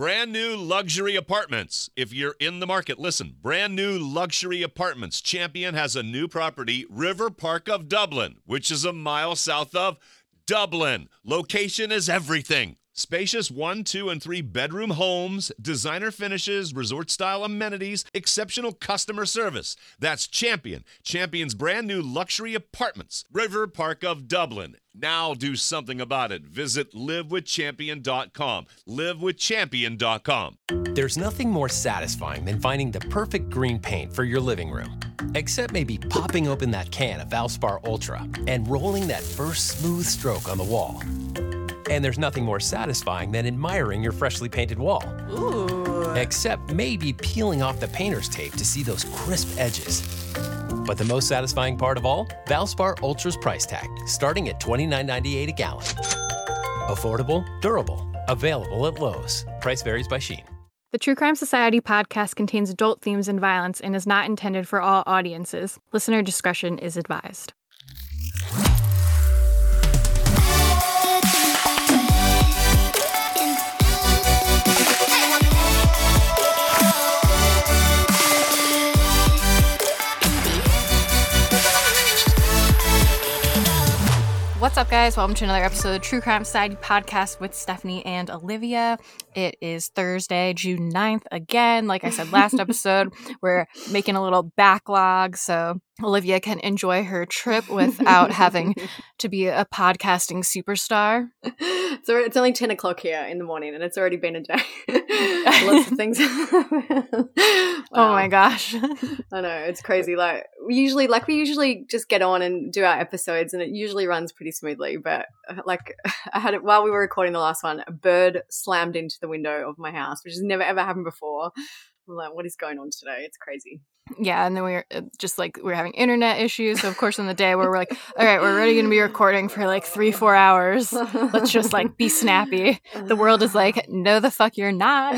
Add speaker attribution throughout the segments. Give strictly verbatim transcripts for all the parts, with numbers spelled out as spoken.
Speaker 1: Brand new luxury apartments. If you're in the market, listen. Brand new luxury apartments. Champion has a new property, River Park of Dublin, which is a mile south of Dublin. Location is everything. Spacious one, two, and three bedroom homes, designer finishes, resort-style amenities, exceptional customer service. That's Champion. Champion's brand new luxury apartments. River Park of Dublin. Now do something about it. Visit live with champion dot com. live with champion dot com.
Speaker 2: There's nothing more satisfying than finding the perfect green paint for your living room. Except maybe popping open that can of Valspar Ultra and rolling that first smooth stroke on the wall. And there's nothing more satisfying than admiring your freshly painted wall.
Speaker 3: Ooh.
Speaker 2: Except maybe peeling off the painter's tape to see those crisp edges. But the most satisfying part of all? Valspar Ultra's price tag, starting at twenty-nine ninety-eight a gallon. Affordable, durable, available at Lowe's. Price varies by Shein.
Speaker 4: The True Crime Society podcast contains adult themes and violence and is not intended for all audiences. Listener discretion is advised. What's up, guys? Welcome to another episode of True Crime Society podcast with Stephanie and Olivia. It is Thursday, June ninth. Again, like I said last episode, we're making a little backlog so Olivia can enjoy her trip without having to be a podcasting superstar.
Speaker 3: So it's only ten o'clock here in the morning and it's already been a day. Lots of things. Wow.
Speaker 4: Oh my gosh.
Speaker 3: I know, it's crazy. Like we usually like we usually just get on and do our episodes and it usually runs pretty smoothly. But like I had it while we were recording the last one, a bird slammed into the window of my house, which has never ever happened before. I'm like, what is going on today? It's crazy.
Speaker 4: Yeah, and then we were uh, just like we were having internet issues. So of course, on the day where we're like, all right, we're already going to be recording for like three, four hours. Let's just like be snappy. The world is like, no, the fuck, you're not.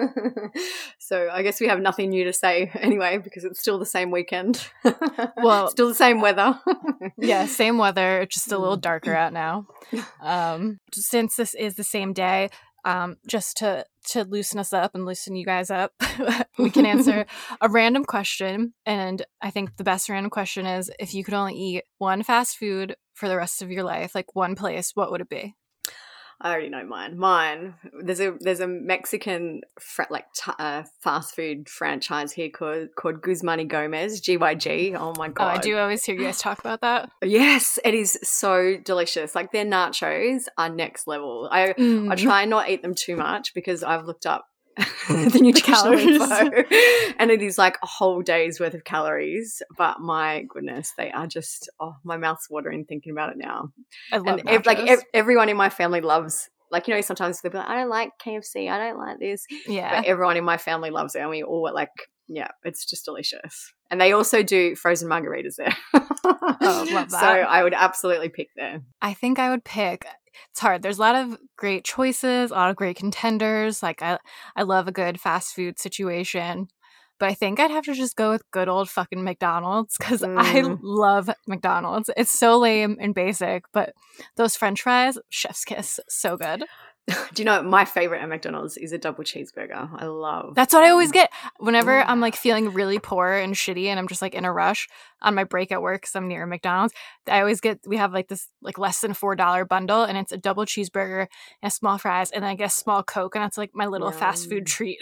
Speaker 3: So I guess we have nothing new to say anyway because it's still the same weekend.
Speaker 4: Well,
Speaker 3: still the same weather.
Speaker 4: Yeah, same weather. It's just a little darker out now. Um, since this is the same day. Um, just to, to loosen us up and loosen you guys up, we can answer a random question. And I think the best random question is, if you could only eat one fast food for the rest of your life, like one place, what would it be?
Speaker 3: I already know mine. Mine. There's a there's a Mexican fr- like t- uh, fast food franchise here called called Guzman y Gomez, G Y G. Oh my god!
Speaker 4: Oh, I do always hear you guys talk about that.
Speaker 3: Yes, it is so delicious. Like their nachos are next level. I
Speaker 4: mm.
Speaker 3: I try and not eat them too much because I've looked up the nutritional info, and it is like a whole day's worth of calories. But my goodness, they are just oh, my mouth's watering thinking about it now.
Speaker 4: I love
Speaker 3: and ev- like ev- everyone in my family loves. Like, you know, sometimes they'll be like, I don't like K F C, I don't like this.
Speaker 4: Yeah,
Speaker 3: but everyone in my family loves it, and we all like, yeah, it's just delicious. And they also do frozen margaritas there.
Speaker 4: Oh, love that.
Speaker 3: So I would absolutely pick there.
Speaker 4: I think I would pick. It's hard. There's a lot of great choices, a lot of great contenders. Like I, I love a good fast food situation, but I think I'd have to just go with good old fucking McDonald's because mm. I love McDonald's. It's so lame and basic, but those French fries, chef's kiss, so good.
Speaker 3: Do you know my favorite at McDonald's is a double cheeseburger? I love.
Speaker 4: That's what I always get whenever yeah. I'm like feeling really poor and shitty, and I'm just like in a rush on my break at work because I'm near McDonald's. I always get we have like this like less than four dollar bundle, and it's a double cheeseburger and small fries, and then I get a small Coke, and that's like my little Yum. fast food treat.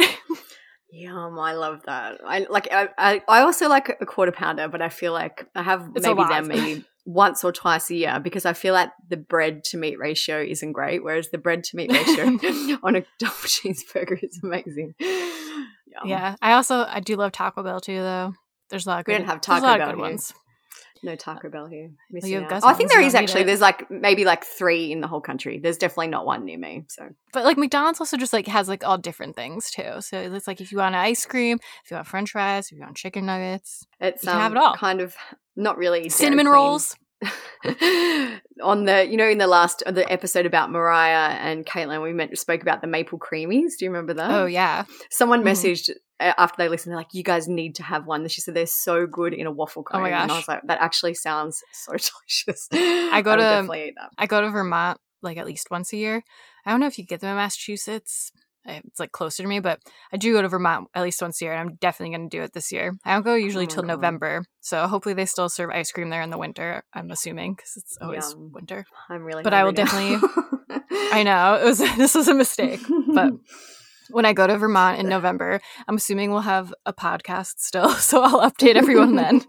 Speaker 3: Yum, I love that. I like. I, I I also like a quarter pounder, but I feel like I have
Speaker 4: it's
Speaker 3: maybe them maybe. once or twice a year because I feel like the bread to meat ratio isn't great, whereas the bread to meat ratio on a double cheeseburger is amazing. Yum.
Speaker 4: Yeah, I also I do love Taco Bell too, though. There's a lot of good,
Speaker 3: we don't have Taco
Speaker 4: Bell
Speaker 3: good
Speaker 4: here. ones.
Speaker 3: No Taco Bell here.
Speaker 4: Well, you have
Speaker 3: oh, I think there is
Speaker 4: so
Speaker 3: actually. There's like maybe like three in the whole country. There's definitely not one near me. So,
Speaker 4: but like McDonald's also just like has like all different things too. So it's like if you want ice cream, if you want French fries, if you want chicken nuggets,
Speaker 3: it's
Speaker 4: you can
Speaker 3: um,
Speaker 4: have it all.
Speaker 3: Kind of not really
Speaker 4: cinnamon rolls.
Speaker 3: On the, you know, in the last the episode about Mariah and Caitlin, we meant, spoke about the maple creamies. Do you remember that?
Speaker 4: Oh yeah.
Speaker 3: Someone mm-hmm. messaged after they listened, they're like, "You guys need to have one." She said they're so good in a waffle cone.
Speaker 4: Oh my gosh.
Speaker 3: And I was like, that actually sounds so delicious.
Speaker 4: I go
Speaker 3: I
Speaker 4: to
Speaker 3: definitely eat that.
Speaker 4: I go to Vermont like at least once a year. I don't know if you get them in Massachusetts. it's like closer to me, but I do go to Vermont at least once a year, and I'm definitely going to do it this year. I don't go usually
Speaker 3: Oh my
Speaker 4: till
Speaker 3: God.
Speaker 4: November, so hopefully they still serve ice cream there in the winter, I'm assuming, because it's always
Speaker 3: Yum.
Speaker 4: winter.
Speaker 3: I'm really
Speaker 4: But I will
Speaker 3: hungry now.
Speaker 4: I know, it was this was a mistake, but when I go to Vermont in November, I'm assuming we'll have a podcast still, so I'll update everyone then.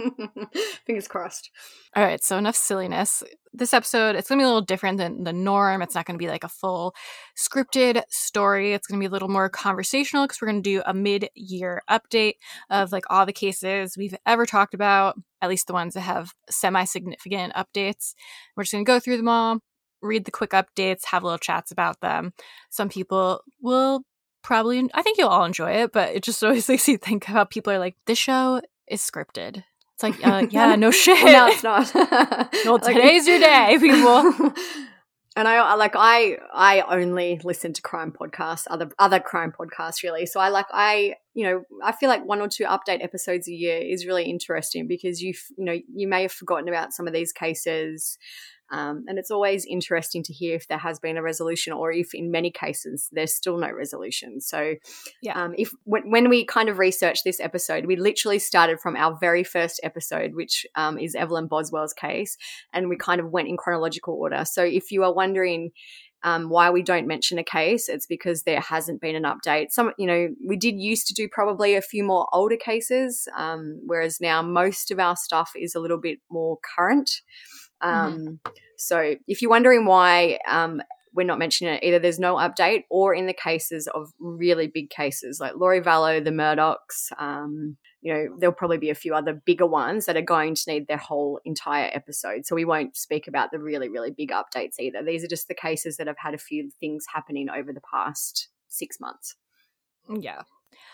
Speaker 3: Fingers crossed.
Speaker 4: All right, so enough silliness. This episode, it's going to be a little different than the norm. It's not going to be like a full scripted story. It's going to be a little more conversational because we're going to do a mid-year update of like all the cases we've ever talked about, at least the ones that have semi-significant updates. We're just going to go through them all, read the quick updates, have little chats about them. Some people will probably, I think you'll all enjoy it, but it just always makes you think how people are like, this show is scripted. It's like, uh, yeah, no shit.
Speaker 3: Well, no, it's not.
Speaker 4: Well,
Speaker 3: Like-
Speaker 4: today's your day, people.
Speaker 3: And I I- like I I only listen to crime podcasts, other other crime podcasts really. So I like I you know I feel like one or two update episodes a year is really interesting because you you know you may have forgotten about some of these cases. Um, and it's always interesting to hear if there has been a resolution or if in many cases there's still no resolution. So
Speaker 4: Yeah.
Speaker 3: um, if when, when we kind of researched this episode, we literally started from our very first episode, which um, is Evelyn Boswell's case, and we kind of went in chronological order. So if you are wondering um, why we don't mention a case, it's because there hasn't been an update. Some, you know, we did used to do probably a few more older cases, um, whereas now most of our stuff is a little bit more current. Um, mm-hmm. So if you're wondering why um, we're not mentioning it, either there's no update or in the cases of really big cases like Lori Vallow, the Murdochs, um, you know, there'll probably be a few other bigger ones that are going to need their whole entire episode. So we won't speak about the really, really big updates either. These are just the cases that have had a few things happening over the past six months.
Speaker 4: Yeah.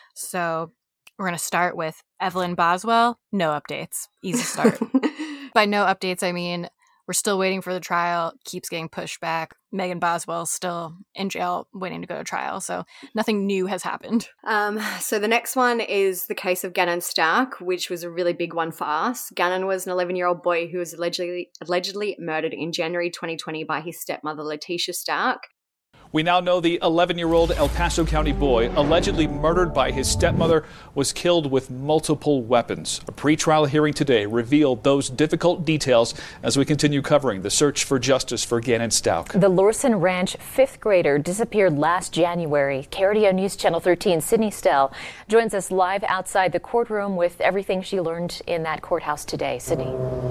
Speaker 4: So we're going to start with Evelyn Boswell. No updates. Easy start. By no updates, I mean we're still waiting for the trial, keeps getting pushed back. Megan Boswell's still in jail waiting to go to trial, so nothing new has happened.
Speaker 3: Um, so the next one is the case of Gannon Stark, which was a really big one for us. Gannon was an eleven-year-old boy who was allegedly allegedly murdered in January twenty twenty by his stepmother, Letitia Stark.
Speaker 5: We now know the eleven-year-old El Paso County boy, allegedly murdered by his stepmother, was killed with multiple weapons. A pretrial hearing today revealed those difficult details as we continue covering the search for justice for Gannon Stark.
Speaker 6: The Lorson Ranch fifth grader disappeared last January. K R D O News Channel thirteen, Sydney Stell joins us live outside the courtroom with everything she learned in that courthouse today. Sydney.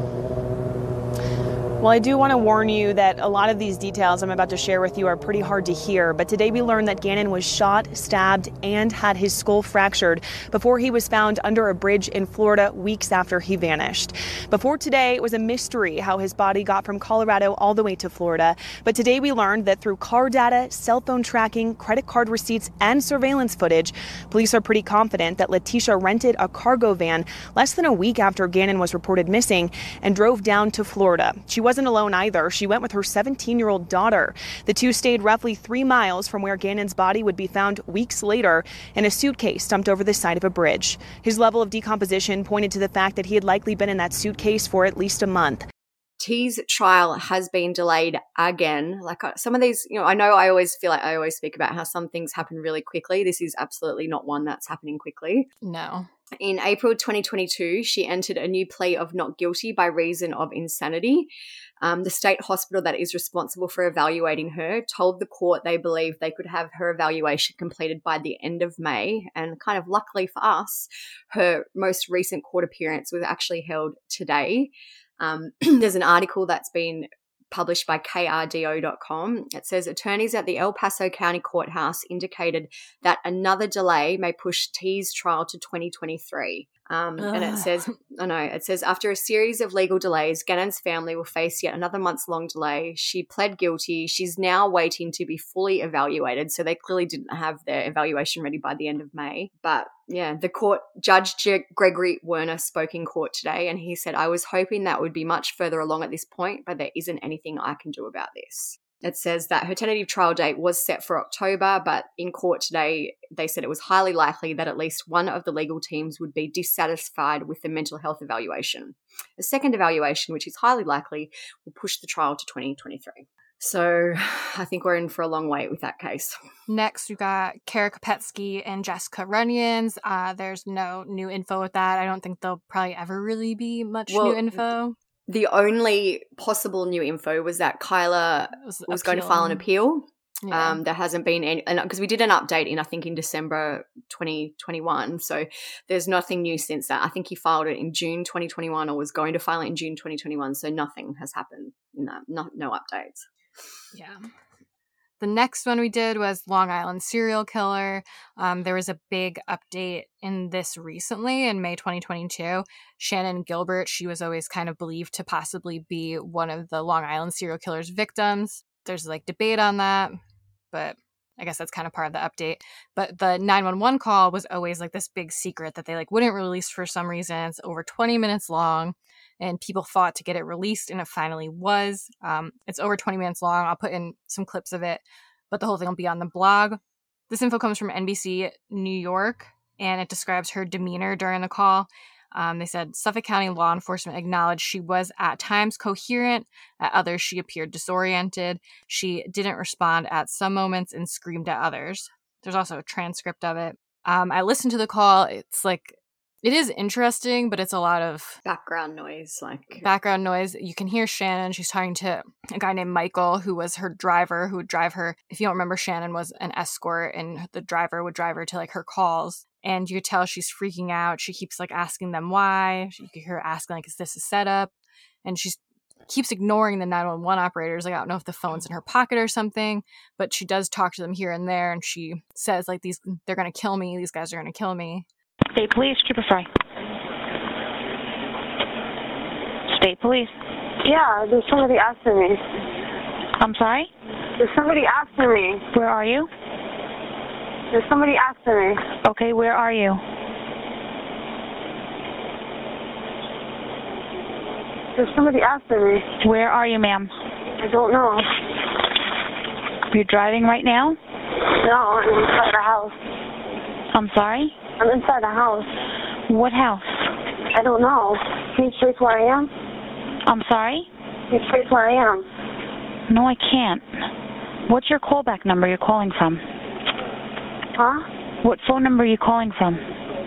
Speaker 7: Well, I do want to warn you that a lot of these details I'm about to share with you are pretty hard to hear, but today we learned that Gannon was shot, stabbed, and had his skull fractured before he was found under a bridge in Florida weeks after he vanished. Before today, it was a mystery how his body got from Colorado all the way to Florida, but today we learned that through car data, cell phone tracking, credit card receipts, and surveillance footage, police are pretty confident that Letitia rented a cargo van less than a week after Gannon was reported missing and drove down to Florida. She wasn't alone either. She went with her seventeen-year-old daughter. The two stayed roughly three miles from where Gannon's body would be found weeks later in a suitcase dumped over the side of a bridge. His level of decomposition pointed to the fact that he had likely been in that suitcase for at least a month.
Speaker 3: T's trial has been delayed again. Like some of these, you know, I know I always feel like I always speak about how some things happen really quickly. This is absolutely not one that's happening quickly.
Speaker 4: No.
Speaker 3: In April twenty twenty-two, she entered a new plea of not guilty by reason of insanity. Um, the state hospital that is responsible for evaluating her told the court they believed they could have her evaluation completed by the end of May. And kind of luckily for us, her most recent court appearance was actually held today. Um, there's an article that's been published by K R D O dot com. It says attorneys at the El Paso County Courthouse indicated that another delay may push T's trial to twenty twenty-three. Um, and it says, I know, it says after a series of legal delays, Gannon's family will face yet another month's long delay. She pled guilty. She's now waiting to be fully evaluated. So they clearly didn't have their evaluation ready by the end of May. But yeah, the court, Judge G- Gregory Werner spoke in court today, and he said, I was hoping that would be much further along at this point, but there isn't anything I can do about this. It says that her tentative trial date was set for October, but in court today, they said it was highly likely that at least one of the legal teams would be dissatisfied with the mental health evaluation. A second evaluation, which is highly likely, will push the trial to twenty twenty-three. So I think we're in for a long wait with that case.
Speaker 4: Next, we've got Kara Kopetsky and Jessica Runyons. Uh, there's no new info with that. I don't think there'll probably ever really be much
Speaker 3: Well,
Speaker 4: new info.
Speaker 3: The only possible new info was that Kyla
Speaker 4: was,
Speaker 3: was going to file an appeal.
Speaker 4: Yeah.
Speaker 3: Um, there hasn't been any, because we did an update in, I think, in December twenty twenty-one. So there's nothing new since that. I think he filed it in June twenty twenty-one or was going to file it in June twenty twenty-one. So nothing has happened in that. No, no updates.
Speaker 4: Yeah. The next one we did was Long Island serial killer. Um, there was a big update in this recently in May twenty twenty-two. Shannan Gilbert, she was always kind of believed to possibly be one of the Long Island serial killer's victims. There's like debate on that, but I guess that's kind of part of the update. But the nine one one call was always like this big secret that they like wouldn't release for some reason. It's over twenty minutes long, and people fought to get it released, and it finally was. Um, it's over twenty minutes long. I'll put in some clips of it, but the whole thing will be on the blog. This info comes from N B C New York, and it describes her demeanor during the call. Um, they said Suffolk County law enforcement acknowledged she was at times coherent, at others she appeared disoriented. She didn't respond at some moments and screamed at others. There's also a transcript of it. Um, I listened to the call. It's like, it is interesting, but it's a lot of
Speaker 3: Background noise, like
Speaker 4: background noise. You can hear Shannan. She's talking to a guy named Michael, who was her driver, who would drive her. If you don't remember, Shannan was an escort, and the driver would drive her to like her calls. And you could tell she's freaking out. She keeps like asking them why. You could hear her asking like, "Is this a setup?" And she keeps ignoring the nine one one operators. Like, I don't know if the phone's in her pocket or something, but she does talk to them here and there. And she says like, "These, they're gonna kill me. These guys are gonna kill me."
Speaker 8: State Police, Trooper Fry. State Police.
Speaker 9: Yeah, there's somebody after me.
Speaker 8: I'm sorry?
Speaker 9: There's somebody after me.
Speaker 8: Where are you?
Speaker 9: There's somebody after me.
Speaker 8: Okay, where are you?
Speaker 9: There's somebody after me.
Speaker 8: Where are you, ma'am?
Speaker 9: I don't know.
Speaker 8: You're driving right now?
Speaker 9: No, I'm inside the house.
Speaker 8: I'm sorry?
Speaker 9: I'm inside the house.
Speaker 8: What house?
Speaker 9: I don't know. Can you trace where I am?
Speaker 8: I'm sorry?
Speaker 9: Can you trace where I am?
Speaker 8: No, I can't. What's your callback number you're calling from?
Speaker 9: Huh?
Speaker 8: What phone number are you calling from?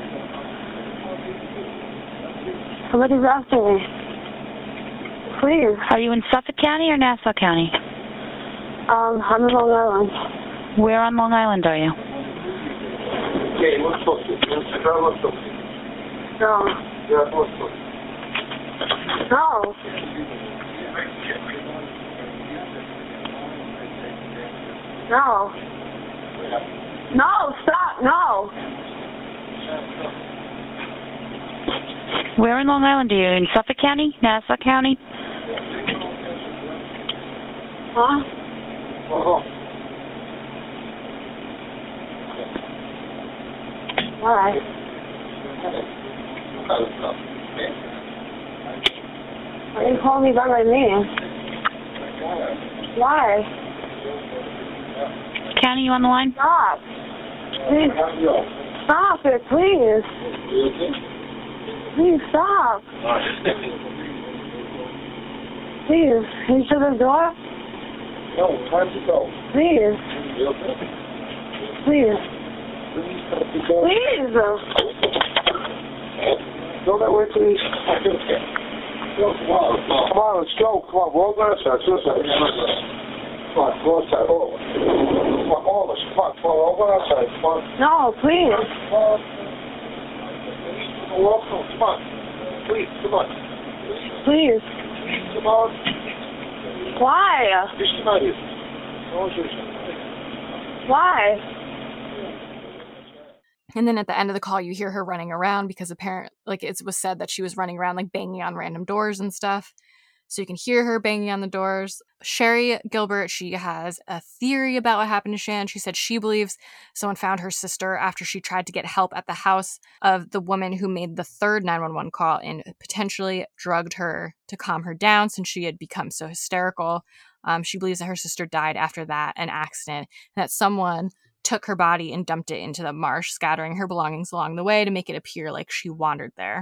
Speaker 9: Somebody's after me. Please.
Speaker 8: Are you in Suffolk County or Nassau County?
Speaker 9: Um, I'm in Long Island.
Speaker 8: Where on Long Island are you?
Speaker 9: No. No. No. No, stop, no.
Speaker 8: Where in Long Island are you? In Suffolk County? Nassau County?
Speaker 9: Huh? All right. Why you call me by my name? Why?
Speaker 8: County, you on the line?
Speaker 9: Stop. Please. Stop it, please. Please stop. Please. Can you shut the door?
Speaker 10: No, time to go.
Speaker 9: Please. Please. Please.
Speaker 10: Go that way, please. Come on, let's go. Come on, roll that side. This side. Come on, go outside. All of us. Come on, all of us. Come on, come on, over outside. Come on.
Speaker 9: No, please.
Speaker 10: Come on. Welcome. Come on. Please, come on.
Speaker 9: Please.
Speaker 10: Come on.
Speaker 9: Why?
Speaker 10: Just come out here.
Speaker 9: Why?
Speaker 4: And then at the end of the call, you hear her running around because apparently, like, it was said that she was running around, like, banging on random doors and stuff. So you can hear her banging on the doors. Sherry Gilbert, she has a theory about what happened to Shan. She said she believes someone found her sister after she tried to get help at the house of the woman who made the third nine one one call and potentially drugged her to calm her down since she had become so hysterical. Um, she believes that her sister died after that, an accident, and that someone took her body and dumped it into the marsh, scattering her belongings along the way to make it appear like she wandered there.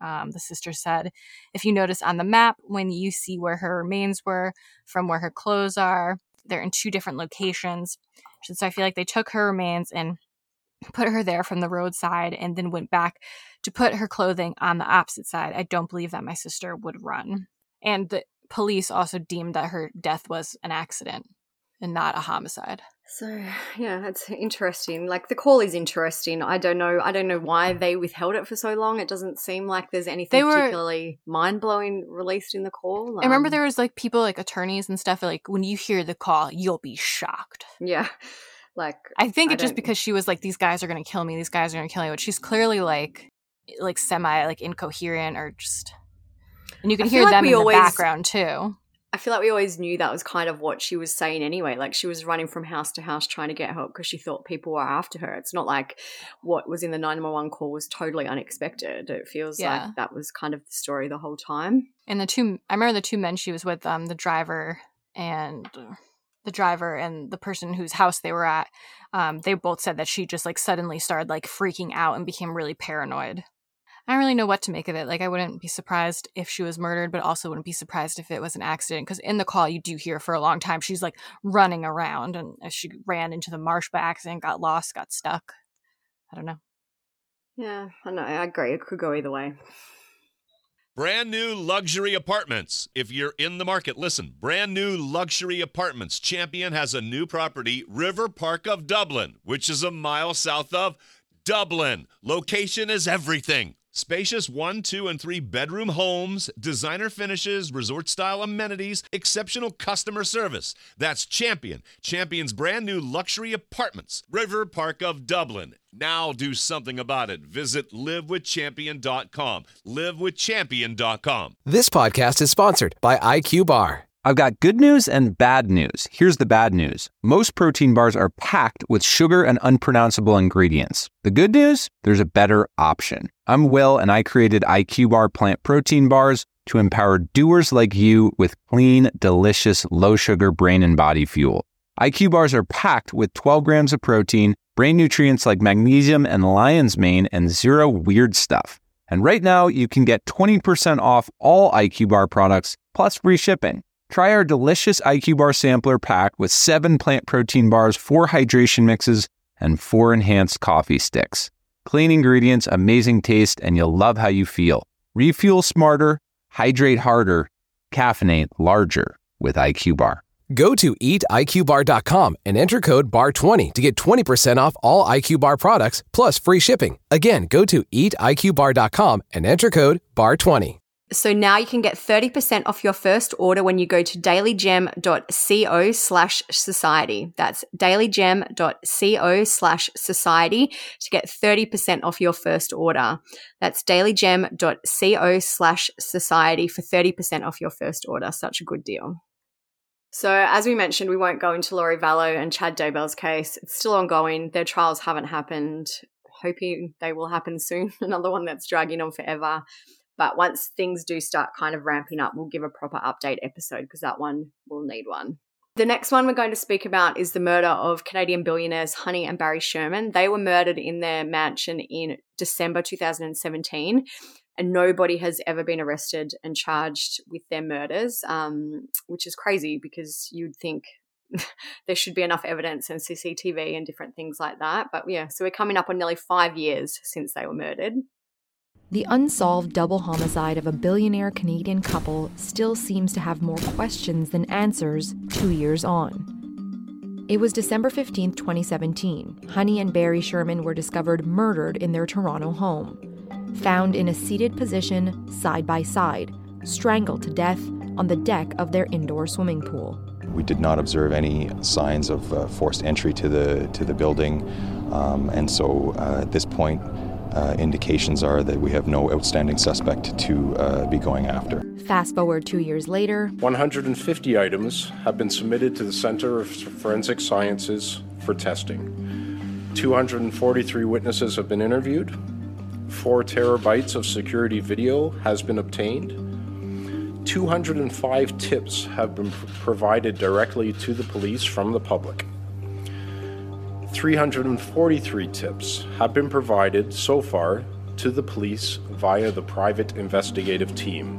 Speaker 4: Um, the sister said, if you notice on the map, when you see where her remains were from where her clothes are, they're in two different locations. So I feel like they took her remains and put her there from the roadside and then went back to put her clothing on the opposite side. I don't believe that my sister would run. And the police also deemed that her death was an accident and not a homicide.
Speaker 3: So, yeah, that's interesting. Like, the call is interesting. I don't know. I don't know why they withheld it for so long. It doesn't seem like there's anything
Speaker 4: They were-
Speaker 3: particularly mind-blowing released in the call.
Speaker 4: I remember
Speaker 3: Um,
Speaker 4: there was like people like attorneys and stuff like when you hear the call, you'll be shocked.
Speaker 3: Yeah. Like,
Speaker 4: I think
Speaker 3: I
Speaker 4: it just
Speaker 3: don't-
Speaker 4: because she was like, these guys are going to kill me. These guys are going to kill me. But she's clearly like, like semi like incoherent or just, and you can
Speaker 3: I
Speaker 4: hear
Speaker 3: feel like
Speaker 4: them
Speaker 3: we
Speaker 4: in the
Speaker 3: always-
Speaker 4: background too.
Speaker 3: I feel like we always knew that was kind of what she was saying anyway. Like, she was running from house to house trying to get help because she thought people were after her. It's not like what was in the nine one one call was totally unexpected. It feels
Speaker 4: Yeah.
Speaker 3: like that was kind of the story the whole time.
Speaker 4: And the two, I remember the two men she was with, um, the driver and the driver and the person whose house they were at. Um, they both said that she just like suddenly started like freaking out and became really paranoid. I don't really know what to make of it. Like, I wouldn't be surprised if she was murdered, but also wouldn't be surprised if it was an accident. Because in the call, you do hear for a long time she's like running around, and as she ran into the marsh by accident, got lost, got stuck. I don't know.
Speaker 3: Yeah, I know. I agree. It could go either way.
Speaker 1: Brand new luxury apartments. If you're in the market, listen. Brand new luxury apartments. Champion has a new property, River Park of Dublin, which is a mile south of Dublin. Location is everything. Spacious one, two, and three bedroom homes, designer finishes, resort-style amenities, exceptional customer service. That's Champion. Champion's brand new luxury apartments. River Park of Dublin. Now do something about it. Visit live with champion dot com. live with champion dot com.
Speaker 2: This podcast is sponsored by I Q Bar.
Speaker 11: I've got good news and bad news. Here's the bad news. Most protein bars are packed with sugar and unpronounceable ingredients. The good news? There's a better option. I'm Will, and I created I Q Bar plant protein bars to empower doers like you with clean, delicious, low-sugar brain and body fuel. I Q Bars are packed with twelve grams of protein, brain nutrients like magnesium and lion's mane, and zero weird stuff. And right now, you can get twenty percent off all I Q Bar products, plus free shipping. Try our delicious I Q Bar sampler pack with seven plant protein bars, four hydration mixes, and four enhanced coffee sticks. Clean ingredients, amazing taste, and you'll love how you feel. Refuel smarter, hydrate harder, caffeinate larger with I Q Bar.
Speaker 2: Go to eat I Q bar dot com and enter code bar twenty to get twenty percent off all I Q Bar products plus free shipping. Again, go to eat I Q bar dot com and enter code bar twenty.
Speaker 3: So now you can get thirty percent off your first order when you go to dailygem.co slash society. That's dailygem.co slash society to get thirty percent off your first order. That's dailygem.co slash society for thirty percent off your first order. Such a good deal. So as we mentioned, we won't go into Lori Vallow and Chad Daybell's case. It's still ongoing. Their trials haven't happened. Hoping they will happen soon. Another one that's dragging on forever. But once things do start kind of ramping up, we'll give a proper update episode because that one will need one. The next one we're going to speak about is the murder of Canadian billionaires Honey and Barry Sherman. They were murdered in their mansion in December two thousand seventeen, and nobody has ever been arrested and charged with their murders, um, which is crazy because you'd think there should be enough evidence and C C T V and different things like that. But yeah, so we're coming up on nearly five years since they were murdered.
Speaker 12: The unsolved double homicide of a billionaire Canadian couple still seems to have more questions than answers two years on. It was December fifteenth, twenty seventeen. Honey and Barry Sherman were discovered murdered in their Toronto home, found in a seated position side by side, strangled to death on the deck of their indoor swimming pool.
Speaker 13: We did not observe any signs of uh, forced entry to the to the building, um, and so uh, at this point, Uh, indications are that we have no outstanding suspect to uh, be going after.
Speaker 12: Fast forward two years later.
Speaker 14: one hundred fifty items have been submitted to the Center of Forensic Sciences for testing. two hundred forty-three witnesses have been interviewed. Four terabytes of security video has been obtained. two hundred five tips have been pr- provided directly to the police from the public. three hundred forty-three tips have been provided so far to the police via the private investigative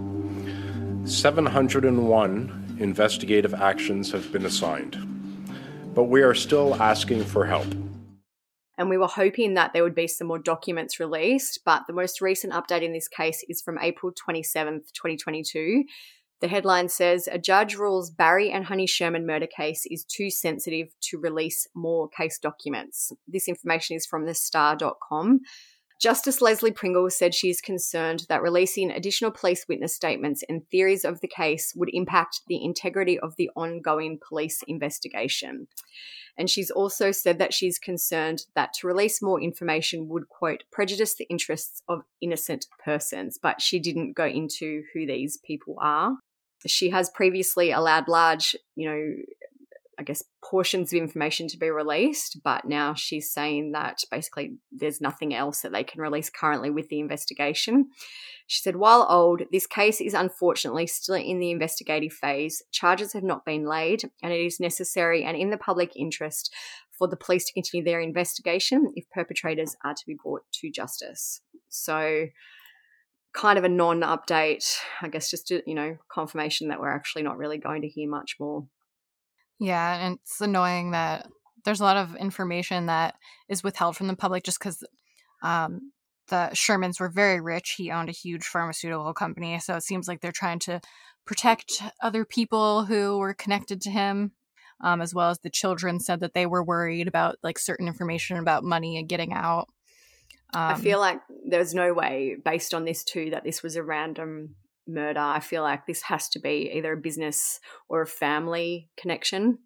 Speaker 14: team. seven hundred one investigative actions have been assigned, but we are still asking for help.
Speaker 3: And we were hoping that there would be some more documents released, but the most recent update in this case is from April twenty-seventh, twenty twenty-two. The headline says, a judge rules Barry and Honey Sherman murder case is too sensitive to release more case documents. This information is from the star dot com. Justice Leslie Pringle said she is concerned that releasing additional police witness statements and theories of the case would impact the integrity of the ongoing police investigation. And she's also said that she's concerned that to release more information would, quote, prejudice the interests of innocent persons. But she didn't go into who these people are. She has previously allowed large, you know, I guess, portions of information to be released, but now she's saying that basically there's nothing else that they can release currently with the investigation. She said, while old, this case is unfortunately still in the investigative phase. Charges have not been laid, and it is necessary and in the public interest for the police to continue their investigation if perpetrators are to be brought to justice. So kind of a non-update, I guess, just, you know, confirmation that we're actually not really going to hear much more.
Speaker 4: Yeah, and it's annoying that there's a lot of information that is withheld from the public just because um, the Shermans were very rich. He owned a huge pharmaceutical company, so it seems like they're trying to protect other people who were connected to him, um, as well as the children said that they were worried about like certain information about money and getting out. Um,
Speaker 3: I feel like there's no way, based on this too, that this was a random murder. I feel like this has to be either a business or a family connection.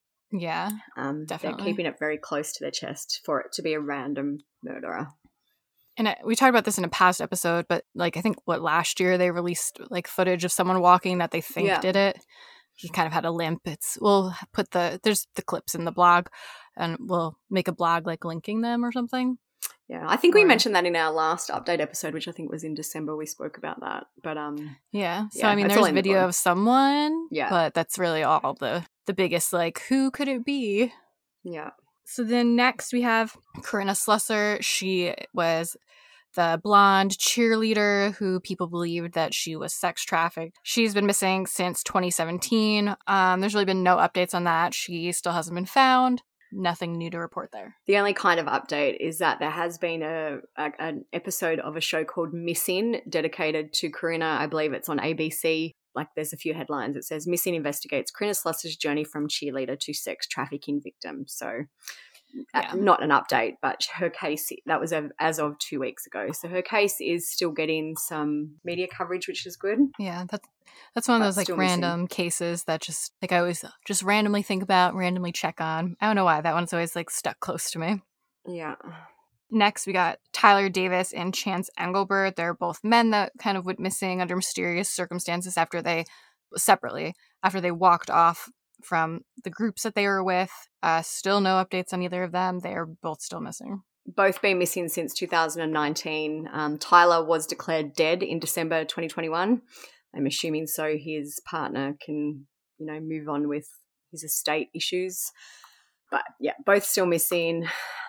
Speaker 4: Yeah,
Speaker 3: um,
Speaker 4: definitely.
Speaker 3: They're keeping it very close to their chest for it to be a random murderer.
Speaker 4: And it, we talked about this in a past episode, but like I think what last year they released like footage of someone walking that they think
Speaker 3: Yeah.
Speaker 4: did it. He kind of had a limp. It's we'll put the there's the clips in the blog, and we'll make a blog like linking them or something.
Speaker 3: Yeah, I think we
Speaker 4: Or-
Speaker 3: mentioned that in our last update episode, which I think was in December. We spoke about that, but um,
Speaker 4: Yeah. So
Speaker 3: Yeah,
Speaker 4: I mean,
Speaker 3: it's
Speaker 4: there's
Speaker 3: all
Speaker 4: a
Speaker 3: in the
Speaker 4: video
Speaker 3: blog.
Speaker 4: of someone.
Speaker 3: Yeah.
Speaker 4: But that's really all the the biggest. Like, who could it be?
Speaker 3: yeah,
Speaker 4: So then next we have Corinna Slusser. She was the blonde cheerleader who people believed that she was sex trafficked. She's been missing since twenty seventeen. Um, there's really been no updates on that. She still hasn't been found. Nothing new to report there.
Speaker 3: the only kind of update is that there has been a, a an episode of a show called Missing dedicated to Corinna. I believe it's on A B C. Like, there's a few headlines. It says Missing investigates Corinna Slusser's journey from cheerleader to sex trafficking victim. So
Speaker 4: Yeah.
Speaker 3: uh, not an update, but her case, that was a- as of two weeks ago. So her case is still getting some media coverage, which is good.
Speaker 4: Yeah, that's that's one of
Speaker 3: But
Speaker 4: those like
Speaker 3: still missing.
Speaker 4: random cases that just like I always just randomly think about, randomly check on. I don't know why that one's always like stuck close to me.
Speaker 3: Yeah.
Speaker 4: Next, we got Tyler Davis and Chance Engelbert. They're both men that kind of went missing under mysterious circumstances after they separately after they walked off from the groups that they were with. Uh, still no updates on either of them. They are both still missing.
Speaker 3: Both been missing since two thousand nineteen. Um, Tyler was declared dead in December twenty twenty-one. I'm assuming so his partner can, you know, move on with his estate issues. But yeah, both still missing.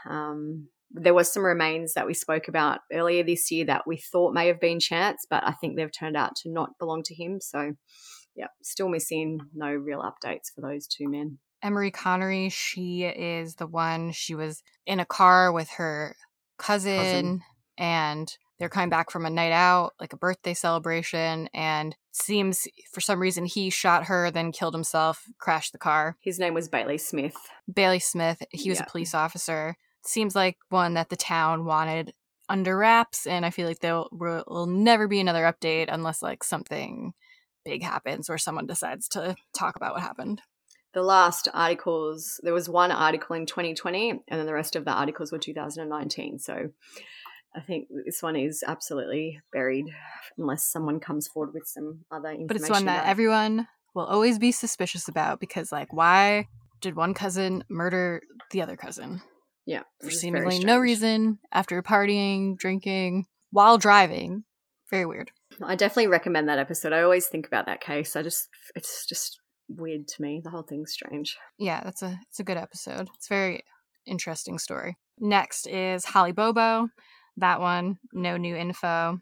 Speaker 3: Um, there was some remains that we spoke about earlier this year that we thought may have been Chance, but I think they've turned out to not belong to him. So yeah, still missing. No real updates for those two men.
Speaker 4: Emery Connery, she is the one, she was in a car with her cousin,
Speaker 3: Cousin.
Speaker 4: and they're coming back from a night out, like a birthday celebration, and seems for some reason he shot her, then killed himself, crashed the car.
Speaker 3: His name was Bailey Smith.
Speaker 4: Bailey Smith, he was
Speaker 3: Yeah.
Speaker 4: a police officer. Seems like one that the town wanted under wraps, and I feel like there will, will never be another update unless like something big happens or someone decides to talk about what happened.
Speaker 3: The last articles, there was one article in twenty twenty, and then the rest of the articles were two thousand nineteen. So I think this one is absolutely buried unless someone comes forward with some other information.
Speaker 4: But it's one that
Speaker 3: about it.
Speaker 4: everyone will always be suspicious about because, like, why did one cousin murder the other cousin?
Speaker 3: Yeah,
Speaker 4: For
Speaker 3: it is very
Speaker 4: seemingly no
Speaker 3: strange.
Speaker 4: reason, after partying, drinking, while driving. Very weird.
Speaker 3: I definitely recommend that episode. I always think about that case. I just, it's just weird to me. The whole thing's strange.
Speaker 4: Yeah, that's a it's a good episode. It's a very interesting story. Next is Holly Bobo. That one, no new info.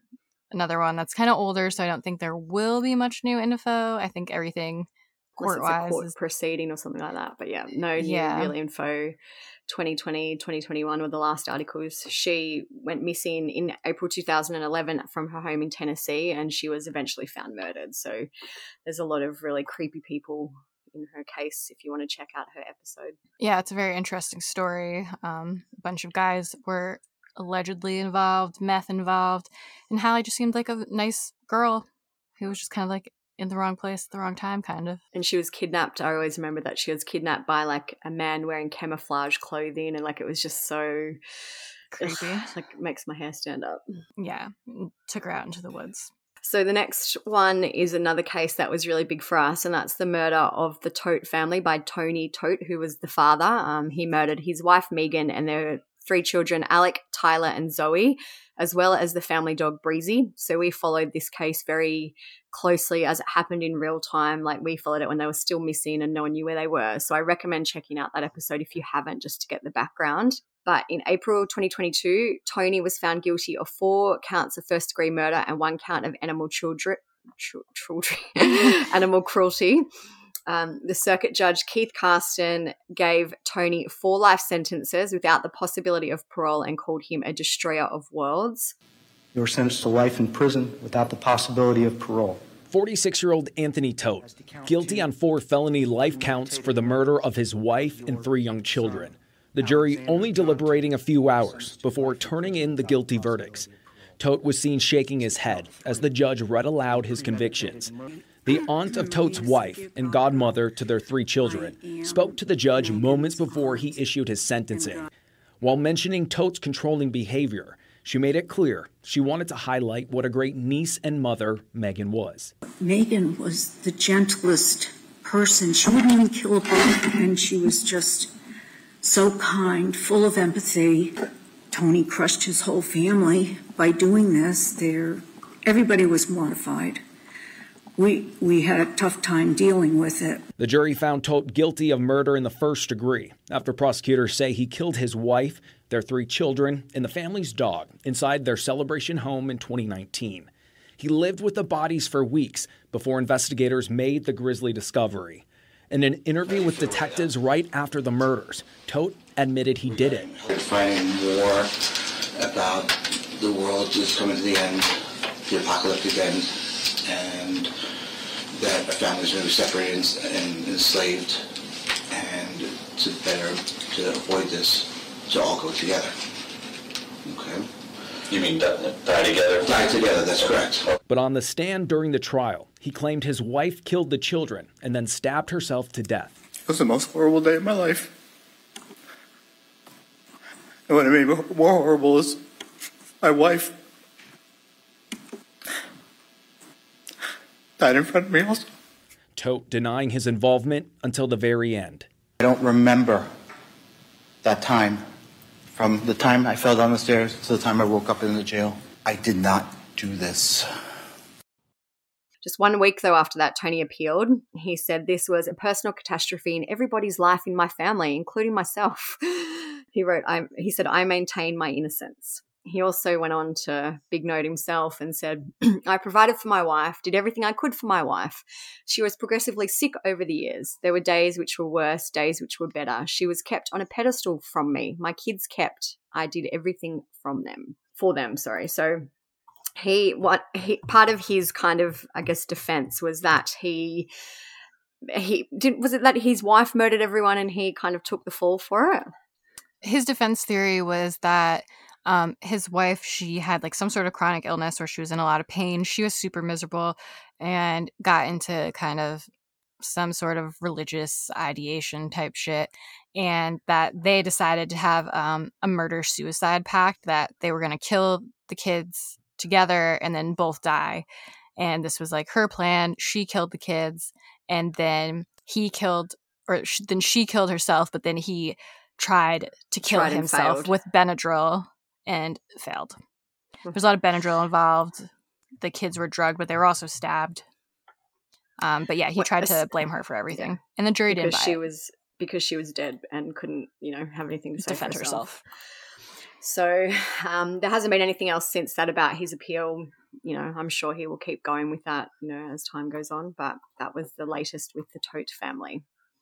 Speaker 4: another one that's kind of older, so I don't think there will be much new info. I think everything court-wise
Speaker 3: court
Speaker 4: is
Speaker 3: proceeding or something like that. But yeah, no new
Speaker 4: Yeah.
Speaker 3: real info. twenty twenty, twenty twenty-one were the last articles. She went missing in April two thousand eleven from her home in Tennessee, and she was eventually found murdered. So there's a lot of really creepy people in her case if you want to check out her episode.
Speaker 4: Yeah, it's a very interesting story. Um, a bunch of guys were allegedly involved, meth involved, and Hallie just seemed like a nice girl who was just kind of like in the wrong place at the wrong time, kind of.
Speaker 3: And she was kidnapped. I always remember that she was kidnapped by like a man wearing camouflage clothing, and like it was just so
Speaker 4: creepy.
Speaker 3: Ugh, like it makes my hair stand up.
Speaker 4: Yeah, took her out into the woods.
Speaker 3: So the next one is another case that was really big for us, and that's the murder of the Tote family by Tony Tote, who was the father. Um, he murdered his wife, Megan, and their three children, Alec, Tyler, and Zoe, as well as the family dog, Breezy. So we followed this case very closely as it happened in real time. Like we followed it when they were still missing and no one knew where they were. So I recommend checking out that episode if you haven't, just to get the background. But in April twenty twenty-two, Tony was found guilty of four counts of first-degree murder and one count of animal children, children, animal cruelty. Um, the circuit judge, Keith Carston, gave Tony four life sentences without the possibility of parole and called him a destroyer of worlds.
Speaker 15: You were sentenced to life in prison without the possibility of parole.
Speaker 16: forty-six-year-old Anthony Tote, guilty on four felony life counts for the murder of his wife and three young children. The jury only deliberating a few hours before turning in the guilty verdicts. Tote was seen shaking his head as the judge read aloud his convictions. The aunt of Tote's wife and godmother to their three children spoke to the judge moments before he issued his sentencing. While mentioning Tote's controlling behavior, she made it clear she wanted to highlight what a great niece and mother Megan was.
Speaker 17: Megan was the gentlest person. She wouldn't even kill a bug, and she was just so kind, full of empathy. Tony crushed his whole family by doing this. There, everybody was mortified. We we had a tough time dealing with it.
Speaker 16: The jury found Tote guilty of murder in the first degree after prosecutors say he killed his wife, their three children, and the family's dog inside their Celebration home in twenty nineteen. He lived with the bodies for weeks before investigators made the grisly discovery. In an interview with detectives right after the murders, Tote admitted he did it.
Speaker 18: Finding more about the world just coming to the end, the apocalyptic end, and that a family's going to be separated and enslaved, and to better to avoid this, to all go together. Okay.
Speaker 19: You mean die, die together?
Speaker 18: Die together, that's correct.
Speaker 16: But on the stand during the trial, he claimed his wife killed the children and then stabbed herself to death.
Speaker 20: It was the most horrible day of my life. And what made me more horrible is my wife died in front of me also.
Speaker 16: Tote denying his involvement until the very end.
Speaker 15: I don't remember that time. From the time I fell down the stairs to the time I woke up in the jail. I did not do this.
Speaker 3: Just one week, though, after that, Tony appealed. He said this was a personal catastrophe in everybody's life in my family, including myself. He wrote, I, he said, I maintain my innocence. He also went on to big note himself and said, I provided for my wife, did everything I could for my wife. She was progressively sick over the years. There were days which were worse, days which were better. She was kept on a pedestal from me. My kids kept. I did everything from them, for them, sorry. So he, what he, part of his kind of, I guess, defense was that he, he did, was it that his wife murdered everyone and he kind of took the fall for it?
Speaker 4: His defense theory was that Um, his wife, she had like some sort of chronic illness where she was in a lot of pain. She was super miserable and got into kind of some sort of religious ideation type shit. And that they decided to have um, a murder-suicide pact that they were going to kill the kids together and then both die. And this was like her plan. She killed the kids and then he killed, or sh- then she killed herself, but then he tried to kill
Speaker 3: Tried and
Speaker 4: himself
Speaker 3: failed.
Speaker 4: with Benadryl. And failed. There's a lot of Benadryl involved. The kids were drugged, but they were also stabbed. Um, but yeah, he
Speaker 3: What-
Speaker 4: tried to blame her for everything,
Speaker 3: Yeah.
Speaker 4: and the jury didn't
Speaker 3: because
Speaker 4: buy
Speaker 3: she
Speaker 4: it.
Speaker 3: was because she was dead and couldn't, you know, have anything to say
Speaker 4: Defend
Speaker 3: for
Speaker 4: herself.
Speaker 3: herself. So um, there hasn't been anything else since that about his appeal. you know, I'm sure he will keep going with that, you know, as time goes on. But that was the latest with the Tote family.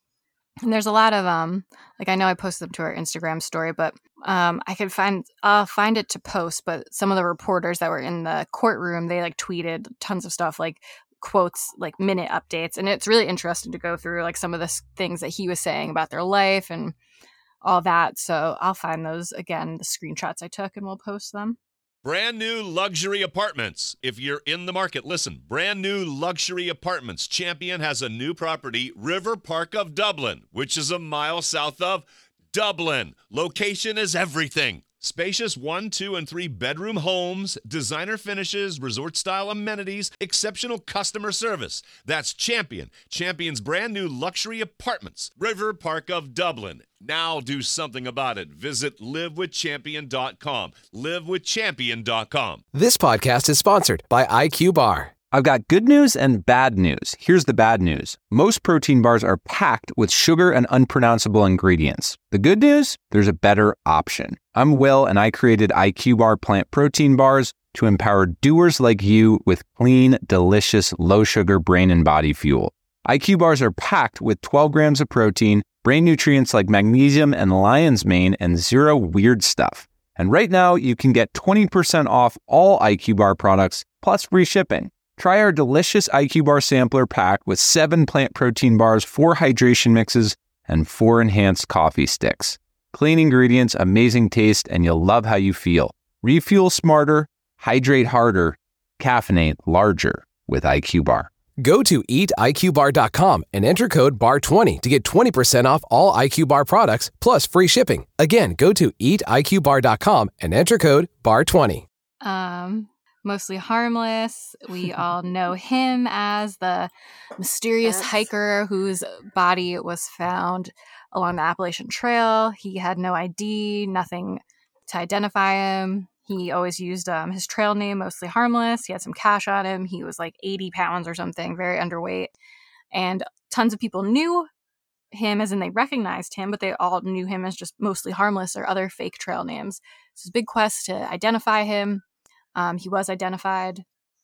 Speaker 4: And there's a lot of, um, like, I know I posted them to our Instagram story, but um, I could find, I'll find it to post, but some of the reporters that were in the courtroom, they, like, tweeted tons of stuff, like, quotes, like, minute updates. And it's really interesting to go through, like, some of the s- things that he was saying about their life and all that. So I'll find those, again, the screenshots I took, and we'll post them.
Speaker 1: Brand new luxury apartments. If you're in the market, listen. Brand new luxury apartments. Champion has a new property, River Park of Dublin, which is a mile south of Dublin. Location is everything. Spacious one, two, and three bedroom homes, designer finishes, resort-style amenities, exceptional customer service. That's Champion. Champion's brand new luxury apartments, River Park of Dublin. Now do something about it. Visit live with champion dot com. live with champion dot com.
Speaker 2: This podcast is sponsored by I Q Bar.
Speaker 11: I've got good news and bad news. Here's the bad news. Most protein bars are packed with sugar and unpronounceable ingredients. The good news? There's a better option. I'm Will, and I created I Q Bar plant protein bars to empower doers like you with clean, delicious, low-sugar brain and body fuel. I Q Bars are packed with twelve grams of protein, brain nutrients like magnesium and lion's mane, and zero weird stuff. And right now, you can get twenty percent off all I Q Bar products, plus free shipping. Try our delicious I Q Bar sampler pack with seven plant protein bars, four hydration mixes, and four enhanced coffee sticks. Clean ingredients, amazing taste, and you'll love how you feel. Refuel smarter, hydrate harder, caffeinate larger with I Q Bar.
Speaker 2: Go to eat I Q bar dot com and enter code B A R twenty to get twenty percent off all I Q Bar products, plus free shipping. Again, go to eat I Q bar dot com and enter code B A R twenty.
Speaker 4: Um... Mostly Harmless. We all know him as the mysterious
Speaker 3: Yes.
Speaker 4: hiker whose body was found along the Appalachian Trail. He had no I D, nothing to identify him. He always used um, his trail name, Mostly Harmless. He had some cash on him. He was like eighty pounds or something, very underweight. And tons of people knew him, as in they recognized him, but they all knew him as just Mostly Harmless or other fake trail names. So it's a big quest to identify him. Um, he was identified,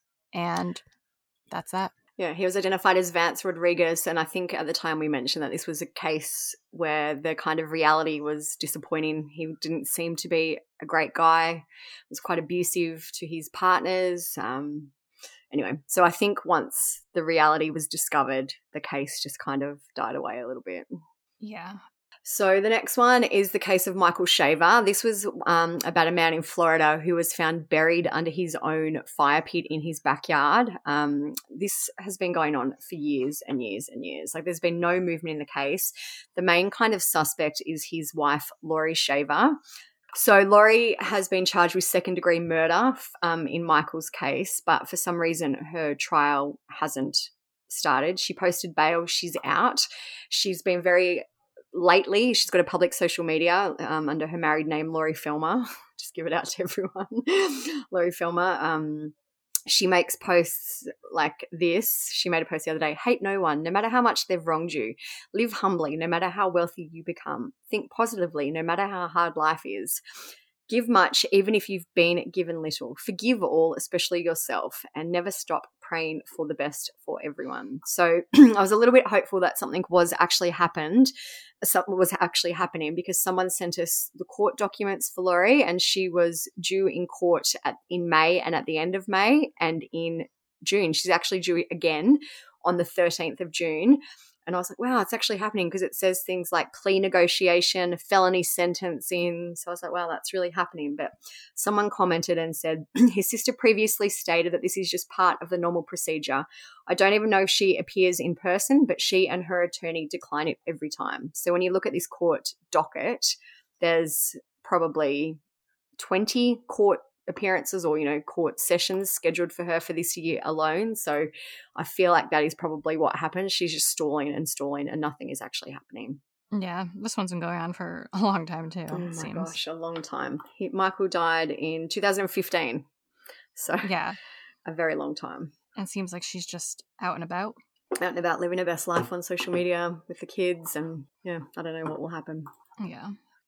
Speaker 4: and that's that.
Speaker 3: Yeah, he was identified as Vance Rodriguez, and I think at the time we mentioned that this was a case where the kind of reality was disappointing. He didn't seem to be a great guy, was quite abusive to his partners. Um, anyway, so I think once the reality was discovered, the case just kind of died away a little bit.
Speaker 4: Yeah.
Speaker 3: So the next one is the case of Michael Shaver. This was um, about a man in Florida who was found buried under his own fire pit in his backyard. Um, this has been going on for years and years and years. Like, there's been no movement in the case. The main kind of suspect is his wife, Lori Shaver. So Lori has been charged with second-degree murder um, in Michael's case, but for some reason her trial hasn't started. She posted bail. She's out. She's been very... Lately, she's got a public social media um, under her married name, Lori Filmer. Just give it out to everyone. Lori Filmer. Um, she makes posts like this. She made a post the other day. Hate no one, no matter how much they've wronged you. Live humbly, no matter how wealthy you become. Think positively, no matter how hard life is. Give much, even if you've been given little. Forgive all, especially yourself, and never stop praying for the best for everyone. So I was a little bit hopeful that something was actually happened, something was actually happening, because someone sent us the court documents for Lori, and she was due in court at, in May and at the end of May, and in June. She's actually due again on the thirteenth of June. And I was like, wow, it's actually happening, because it says things like plea negotiation, felony sentencing. So I was like, wow, that's really happening. But someone commented and said, his sister previously stated that this is just part of the normal procedure. I don't even know if she appears in person, but she and her attorney decline it every time. So when you look at this court docket, there's probably twenty court appearances or, you know, court sessions scheduled for her for this year alone. So I feel like that is probably what happened. She's just stalling and stalling and nothing is actually happening.
Speaker 4: Yeah, this one's been going on for a long time too.
Speaker 3: Oh my
Speaker 4: it seems.
Speaker 3: gosh, a long time. He, Michael died in two thousand fifteen. So
Speaker 4: yeah,
Speaker 3: a very long time.
Speaker 4: It seems like she's just out and about.
Speaker 3: Out and about living her best life on social media with the kids, and yeah, I don't know what will happen.
Speaker 4: Yeah.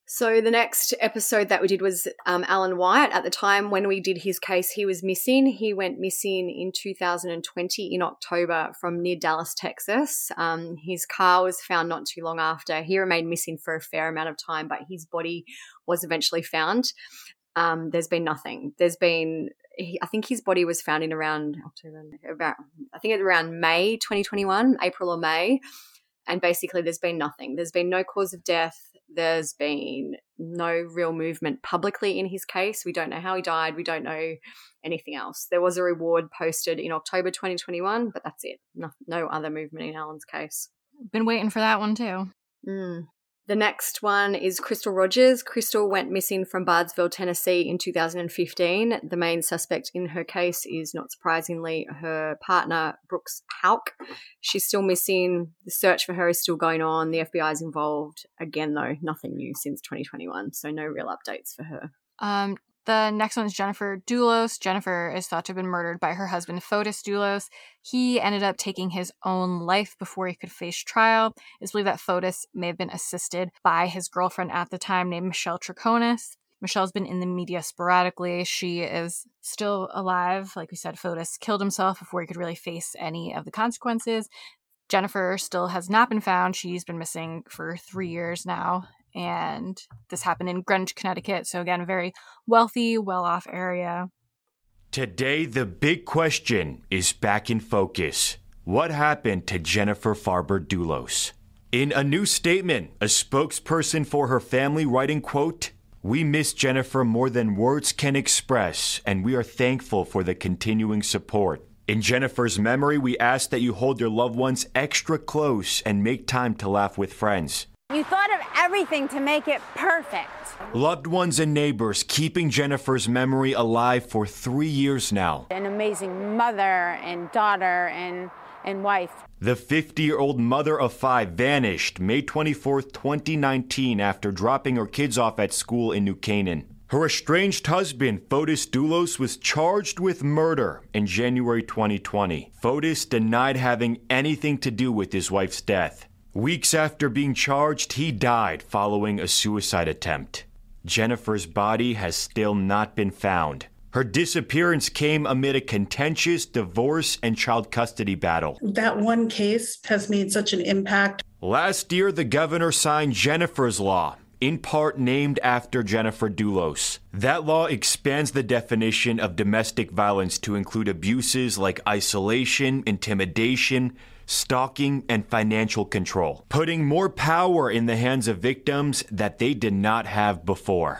Speaker 3: So the next episode that we did was um, Alan White. At the time when we did his case, he was missing. He went missing in two thousand twenty in October from near Dallas, Texas. Um, his car was found not too long after. He remained missing for a fair amount of time, but his body was eventually found. Um, there's been nothing. There's been, he, I think his body was found in around October, about, I think it's around May twenty twenty-one, April or May. And basically there's been nothing. There's been no cause of death. There's been no real movement publicly in his case. We don't know how he died. We don't know anything else. There was a reward posted in October twenty twenty-one, but that's it. No, no other movement in Alan's case.
Speaker 4: Been waiting for that one too.
Speaker 3: Mm. The next one is Crystal Rogers. Crystal went missing from Bardesville, Tennessee in two thousand fifteen. The main suspect in her case is, not surprisingly, her partner, Brooks Houck. She's still missing. The search for her is still going on. The F B I is involved. Again, though, nothing new since twenty twenty-one, so no real updates for her.
Speaker 4: Um, the next one is Jennifer Dulos. Jennifer is thought to have been murdered by her husband, Fotis Dulos. He ended up taking his own life before he could face trial. It's believed that Fotis may have been assisted by his girlfriend at the time named Michelle Troconis. Michelle's been in the media sporadically. She is still alive. Like we said, Fotis killed himself before he could really face any of the consequences. Jennifer still has not been found. She's been missing for three years now. And this happened in Greenwich, Connecticut. So again, a very wealthy, well-off area.
Speaker 21: Today, the big question is back in focus. What happened to Jennifer Farber Dulos? In a new statement, a spokesperson for her family writing, quote, "We miss Jennifer more than words can express, and we are thankful for the continuing support. In Jennifer's memory, we ask that you hold your loved ones extra close and make time to laugh with friends.
Speaker 22: You thought of everything to make it perfect.
Speaker 21: Loved ones and neighbors keeping Jennifer's memory alive for three years now.
Speaker 22: An amazing mother and daughter and, and wife.
Speaker 21: The fifty-year-old mother of five vanished May twenty-fourth, twenty nineteen after dropping her kids off at school in New Canaan. Her estranged husband, Fotis Dulos, was charged with murder in January twenty twenty. Fotis denied having anything to do with his wife's death. Weeks after being charged, he died following a suicide attempt. Jennifer's body has still not been found. Her disappearance came amid a contentious divorce and child custody battle.
Speaker 23: That one case has made such an impact.
Speaker 21: Last year, the governor signed Jennifer's Law, in part named after Jennifer Dulos. That law expands the definition of domestic violence to include abuses like isolation, intimidation, stalking, and financial control, putting more power in the hands of victims that they did not have before.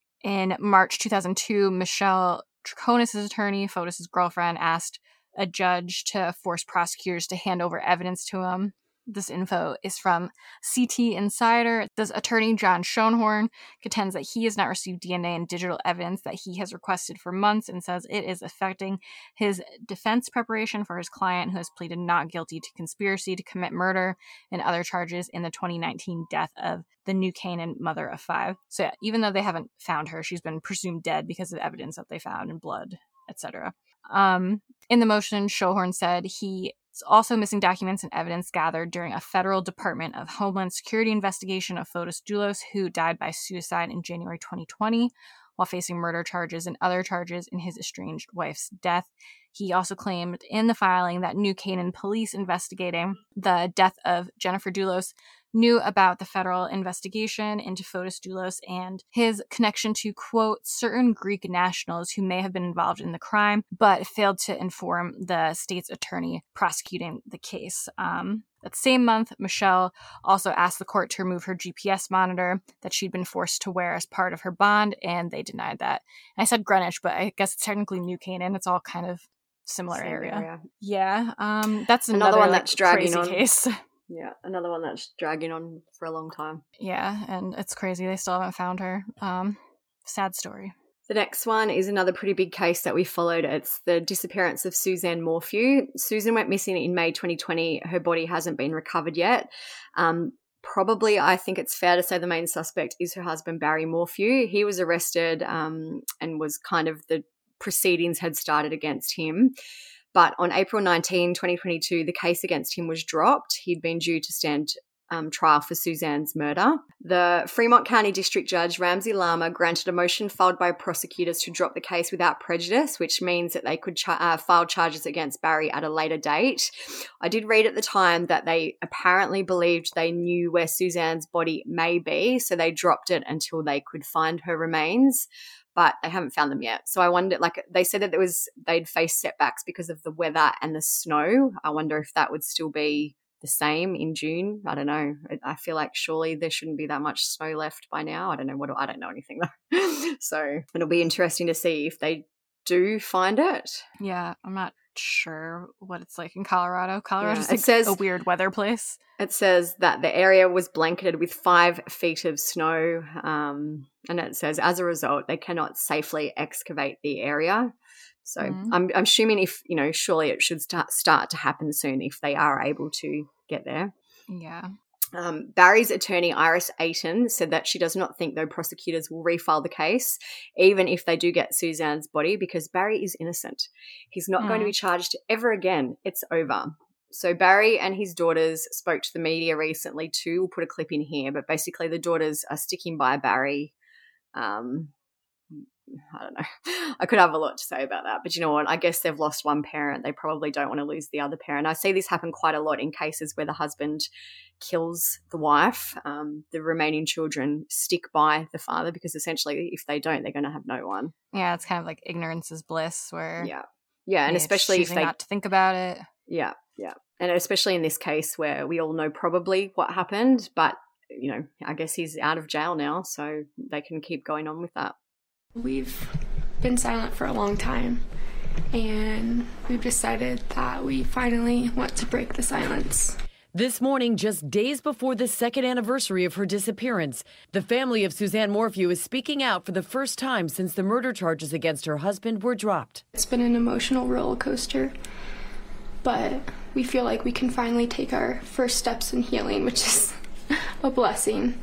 Speaker 4: In March two thousand two, Michelle Troconis' attorney, Fotis' girlfriend, asked a judge to force prosecutors to hand over evidence to him. This info is from C T Insider. This attorney, John Schoenhorn, contends that he has not received D N A and digital evidence that he has requested for months and says it is affecting his defense preparation for his client, who has pleaded not guilty to conspiracy to commit murder and other charges in the twenty nineteen death of the New Canaan mother of five. So yeah, even though they haven't found her, she's been presumed dead because of evidence that they found in blood, et cetera. Um, in the motion, Schoenhorn said he is also missing documents and evidence gathered during a federal Department of Homeland Security investigation of Fotis Dulos, who died by suicide in January twenty twenty while facing murder charges and other charges in his estranged wife's death. He also claimed in the filing that New Canaan police investigating the death of Jennifer Dulos knew about the federal investigation into Fotis Dulos and his connection to, quote, certain Greek nationals who may have been involved in the crime, but failed to inform the state's attorney prosecuting the case. Um, that same month, Michelle also asked the court to remove her G P S monitor that she'd been forced to wear as part of her bond, and they denied that. And I said Greenwich, but I guess it's technically New Canaan. It's all kind of similar area. area. Yeah, um, that's another,
Speaker 3: another one
Speaker 4: like,
Speaker 3: that's dragging
Speaker 4: crazy
Speaker 3: on.
Speaker 4: case.
Speaker 3: Yeah, another one that's dragging on for a long time.
Speaker 4: Yeah, and it's crazy. They still haven't found her. Um, sad story.
Speaker 3: The next one is another pretty big case that we followed. It's the disappearance of Suzanne Morphew. Susan went missing in May twenty twenty. Her body hasn't been recovered yet. Um, probably, I think it's fair to say the main suspect is her husband, Barry Morphew. He was arrested um, and was kind of the proceedings had started against him. But on April nineteenth, twenty twenty-two, the case against him was dropped. He'd been due to stand um, trial for Suzanne's murder. The Fremont County District Judge Ramsey Lama granted a motion filed by prosecutors to drop the case without prejudice, which means that they could cha- uh, file charges against Barry at a later date. I did read at the time that they apparently believed they knew where Suzanne's body may be, so they dropped it until they could find her remains, but they haven't found them yet. So I wondered, like, they said that there was they'd face setbacks because of the weather and the snow. I wonder if that would still be the same in June. I don't know. I feel like surely there shouldn't be that much snow left by now. I don't know what I don't know anything though. So it'll be interesting to see if they do find it.
Speaker 4: Yeah, I'm not sure what it's like in Colorado. Colorado's
Speaker 3: Yeah, it
Speaker 4: like
Speaker 3: says,
Speaker 4: a weird weather place.
Speaker 3: It says that the area was blanketed with five feet of snow, um, and it says as a result they cannot safely excavate the area. So
Speaker 4: Mm.
Speaker 3: I'm, I'm assuming if, you know, surely it should start, start to happen soon if they are able to get there.
Speaker 4: Yeah.
Speaker 3: Um, Barry's attorney, Iris Ayton, said that she does not think, though, prosecutors will refile the case, even if they do get Suzanne's body, because Barry is innocent. He's not
Speaker 4: Mm.
Speaker 3: going to be charged ever again. It's over. So Barry and his daughters spoke to the media recently too. We'll put a clip in here, but basically the daughters are sticking by Barry. Um, I don't know. I could have a lot to say about that, but you know what? I guess they've lost one parent. They probably don't want to lose the other parent. I see this happen quite a lot in cases where the husband kills the wife. Um, the remaining children stick by the father because essentially if they don't, they're going to have no one.
Speaker 4: Yeah, it's kind of like ignorance is bliss where
Speaker 3: Yeah. Yeah, and
Speaker 4: yeah,
Speaker 3: especially if
Speaker 4: choosing
Speaker 3: they
Speaker 4: not to think about it.
Speaker 3: Yeah, yeah. And especially in this case where we all know probably what happened, but you know, I guess he's out of jail now, so they can keep going on with that.
Speaker 5: We've been silent for a long time, and we've decided that we finally want to break the silence.
Speaker 6: This morning, just days before the second anniversary of her disappearance, the family of Suzanne Morphew is speaking out for the first time since the murder charges against her husband were dropped.
Speaker 5: It's been an emotional roller coaster, but we feel like we can finally take our first steps in healing, which is a blessing.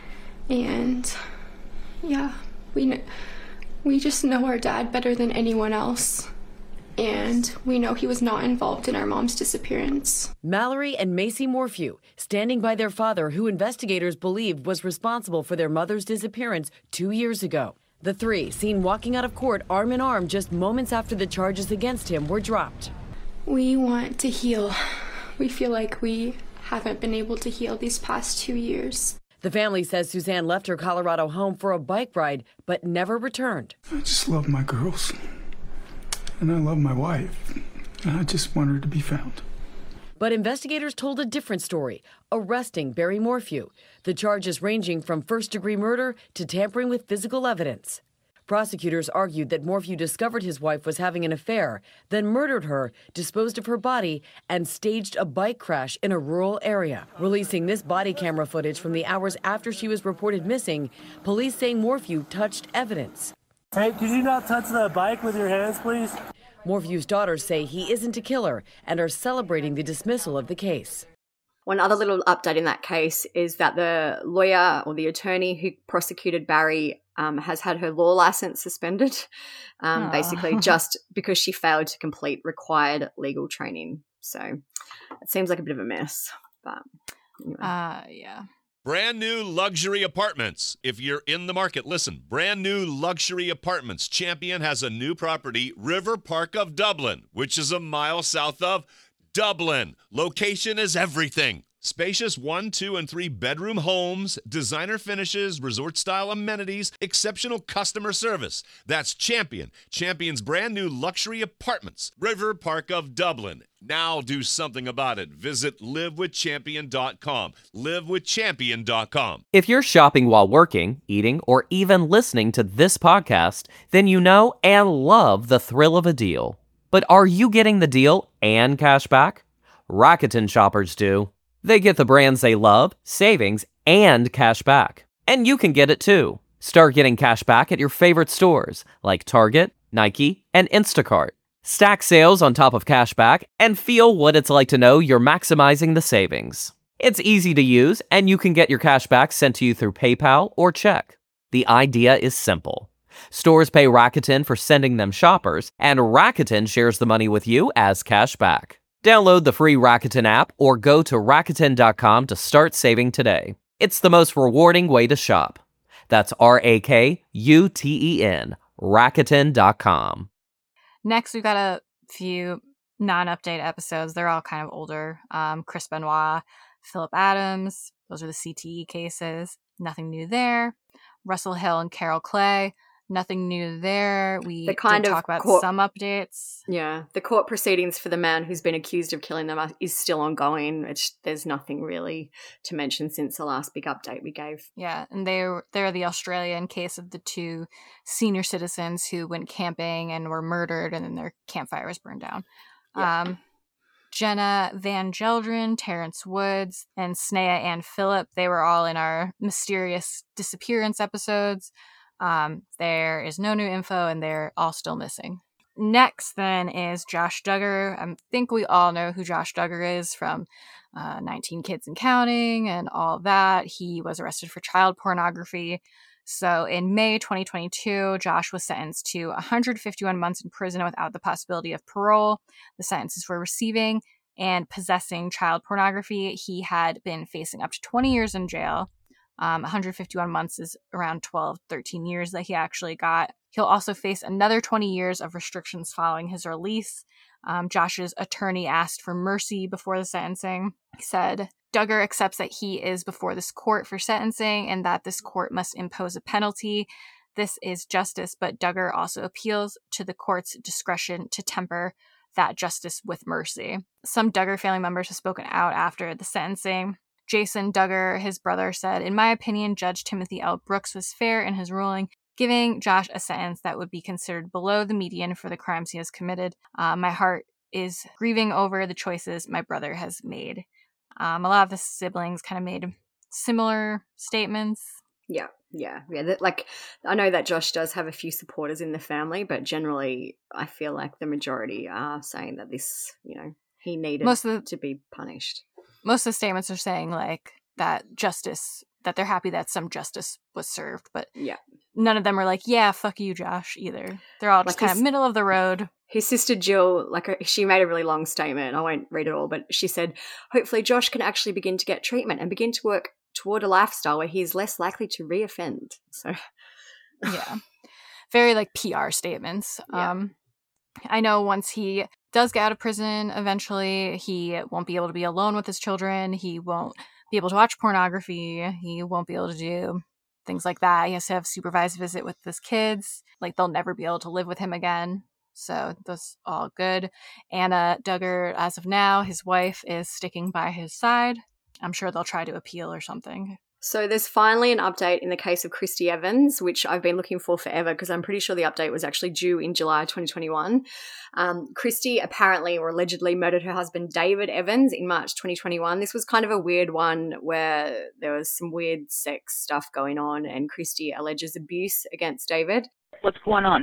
Speaker 5: And yeah, we know. We just know our dad better than anyone else, and we know he was not involved in our mom's disappearance.
Speaker 6: Mallory and Macy Morphew, standing by their father, who investigators believe was responsible for their mother's disappearance two years ago. The three, seen walking out of court arm in arm just moments after the charges against him were dropped.
Speaker 5: We want to heal. We feel like we haven't been able to heal these past two years.
Speaker 6: The family says Suzanne left her Colorado home for a bike ride, but never returned.
Speaker 7: I just love my girls, and I love my wife, and I just want her to be found.
Speaker 6: But investigators told a different story, arresting Barry Morphew, the charges ranging from first-degree murder to tampering with physical evidence. Prosecutors argued that Morphew discovered his wife was having an affair, then murdered her, disposed of her body, and staged a bike crash in a rural area. Releasing this body camera footage from the hours after she was reported missing, police saying Morphew touched evidence.
Speaker 24: Hey, could you not touch the bike with your hands, please?
Speaker 6: Morphew's daughters say he isn't a killer and are celebrating the dismissal of the case.
Speaker 3: One other little update in that case is that the lawyer or the attorney who prosecuted Barry um, has had her law license suspended, um,
Speaker 4: Aww.
Speaker 3: basically just because she failed to complete required legal training. So it seems like a bit of a mess. But anyway.
Speaker 4: Uh, yeah.
Speaker 1: Brand new luxury apartments. If you're in the market, listen. Brand new luxury apartments. Champion has a new property, River Park of Dublin, which is a mile south of Dublin. Location is everything. Spacious one, two, and three bedroom homes, designer finishes, resort-style amenities, exceptional customer service. That's Champion. Champion's brand new luxury apartments. River Park of Dublin. Now do something about it. Visit live with champion dot com. live with champion dot com.
Speaker 25: If you're shopping while working, eating, or even listening to this podcast, then you know and love the thrill of a deal. But are you getting the deal and cash back? Rakuten shoppers do. They get the brands they love, savings, and cash back. And you can get it too. Start getting cash back at your favorite stores like Target, Nike, and Instacart. Stack sales on top of cash back and feel what it's like to know you're maximizing the savings. It's easy to use, and you can get your cash back sent to you through PayPal or check. The idea is simple. Stores pay Rakuten for sending them shoppers, and Rakuten shares the money with you as cash back. Download the free Rakuten app or go to Rakuten dot com to start saving today. It's the most rewarding way to shop. That's R A K U T E N, Rakuten dot com.
Speaker 4: Next, we've got a few non-update episodes. They're all kind of older. Um, Chris Benoit, Philip Adams. Those are the C T E cases. Nothing new there. Russell Hill and Carol Clay. Nothing new there. We
Speaker 3: The kind
Speaker 4: did
Speaker 3: of
Speaker 4: talk about
Speaker 3: court-
Speaker 4: some updates.
Speaker 3: Yeah, the court proceedings for the man who's been accused of killing them are- is still ongoing. It's, there's nothing really to mention since the last big update we gave.
Speaker 4: Yeah, and they were, they're the Australian case of the two senior citizens who went camping and were murdered, and then their campfire was burned down.
Speaker 3: Yeah.
Speaker 4: Um, Jenna Van Gelderen, Terrence Woods, and Snea Ann Phillip, they were all in our mysterious disappearance episodes. Um, there is no new info, and they're all still missing. Next, then, is Josh Duggar. I think we all know who Josh Duggar is from uh, nineteen Kids and Counting and all that. He was arrested for child pornography. So in May twenty twenty-two, Josh was sentenced to one hundred fifty-one months in prison without the possibility of parole. The sentences were receiving and possessing child pornography. He had been facing up to twenty years in jail. Um, one hundred fifty-one months is around twelve, thirteen years that he actually got. He'll also face another twenty years of restrictions following his release. Um, Josh's attorney asked for mercy before the sentencing. He said, Duggar accepts that he is before this court for sentencing and that this court must impose a penalty. This is justice, but Duggar also appeals to the court's discretion to temper that justice with mercy. Some Duggar family members have spoken out after the sentencing. Jason Duggar, his brother, said, in my opinion, Judge Timothy L. Brooks was fair in his ruling, giving Josh a sentence that would be considered below the median for the crimes he has committed. Uh, my heart is grieving over the choices my brother has made. Um, a lot of the siblings kind of made similar statements.
Speaker 3: Yeah, yeah, yeah. That, like, I know that Josh does have a few supporters in the family, but generally, I feel like the majority are saying that this, you know, he needed
Speaker 4: Most of the-
Speaker 3: to be punished.
Speaker 4: Most of the statements are saying, like, that justice, that they're happy that some justice was served, but
Speaker 3: yeah,
Speaker 4: none of them are like, yeah, fuck you, Josh, either. They're all just
Speaker 3: Like
Speaker 4: kind of
Speaker 3: his-
Speaker 4: middle of the road.
Speaker 3: His sister Jill, like, uh, she made a really long statement. I won't read it all, but she said, hopefully Josh can actually begin to get treatment and begin to work toward a lifestyle where he is less likely to reoffend. So,
Speaker 4: Yeah. Very, like, P R statements.
Speaker 3: Yeah.
Speaker 4: Um, I know once he does get out of prison eventually, he won't be able to be alone with his children. He won't be able to watch pornography. He won't be able to do things like that. He has to have supervised visit with his kids. Like, they'll never be able to live with him again. So that's all good. Anna Duggar, as of now, his wife, is sticking by his side. I'm sure they'll try to appeal or something.
Speaker 3: So there's finally an update in the case of Christy Evans, which I've been looking for forever because I'm pretty sure the update was actually due in July twenty twenty-one. Um, Christy apparently or allegedly murdered her husband David Evans in March twenty twenty-one. This was kind of a weird one where there was some weird sex stuff going on and Christy alleges abuse against David.
Speaker 8: What's going on?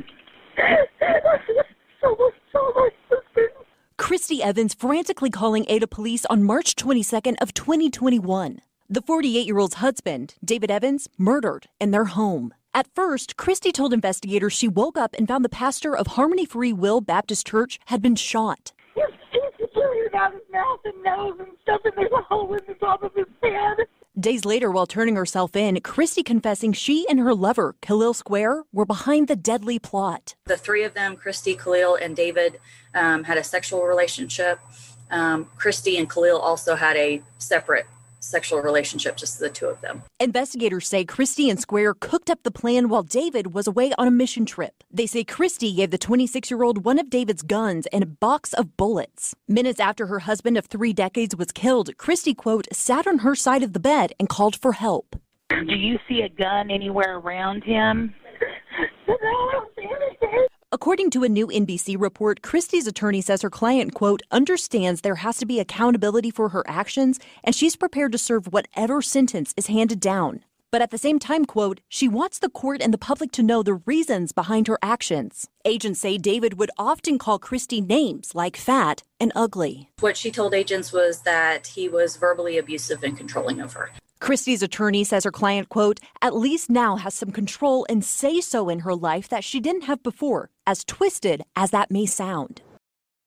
Speaker 9: Christy Evans frantically calling Ada police on March twenty-second of twenty twenty-one. The forty-eight-year-old's husband, David Evans, murdered in their home. At first, Christy told investigators she woke up and found the pastor of Harmony Free Will Baptist Church had been shot.
Speaker 8: He's bleeding out his mouth and nose and stuff, and there's a hole in the top of his head.
Speaker 9: Days later, while turning herself in, Christy confessing she and her lover, Khalil Square, were behind the deadly plot.
Speaker 10: The three of them, Christy, Khalil, and David, um, had a sexual relationship. Um, Christy and Khalil also had a separate sexual relationship, just the two of them.
Speaker 9: Investigators say Christy and Square cooked up the plan while David was away on a mission trip. They say Christy gave the twenty-six-year-old one of David's guns and a box of bullets. Minutes after her husband of three decades was killed, Christy, quote, sat on her side of the bed and called for help.
Speaker 8: Do you see a gun anywhere around him? No, I don't see anything.
Speaker 9: According to a new N B C report, Christy's attorney says her client, quote, understands there has to be accountability for her actions, and she's prepared to serve whatever sentence is handed down. But at the same time, quote, she wants the court and the public to know the reasons behind her actions. Agents say David would often call Christy names like fat and ugly.
Speaker 10: What she told agents was that he was verbally abusive and controlling of her.
Speaker 9: Christy's attorney says her client, quote, at least now has some control and say-so in her life that she didn't have before, as twisted as that may sound.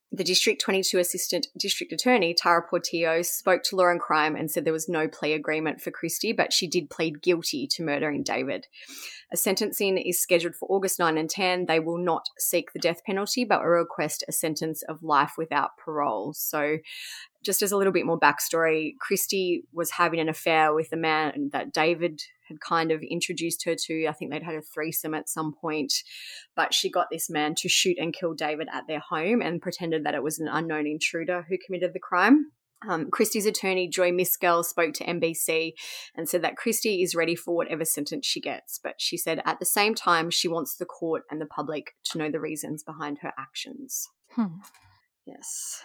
Speaker 3: The District twenty-two Assistant District Attorney, Tara Portillo, spoke to Law and Crime and said there was no plea agreement for Christy, but she did plead guilty to murdering David. A sentencing is scheduled for August ninth and tenth. They will not seek the death penalty, but will request a sentence of life without parole. So just as a little bit more backstory, Christy was having an affair with a man that David had kind of introduced her to. I think they'd had a threesome at some point, but she got this man to shoot and kill David at their home and pretended that it was an unknown intruder who committed the crime. Um, Christy's attorney, Joy Miskell, spoke to N B C and said that Christy is ready for whatever sentence she gets, but she said at the same time she wants the court and the public to know the reasons behind her actions.
Speaker 4: Hmm.
Speaker 3: Yes.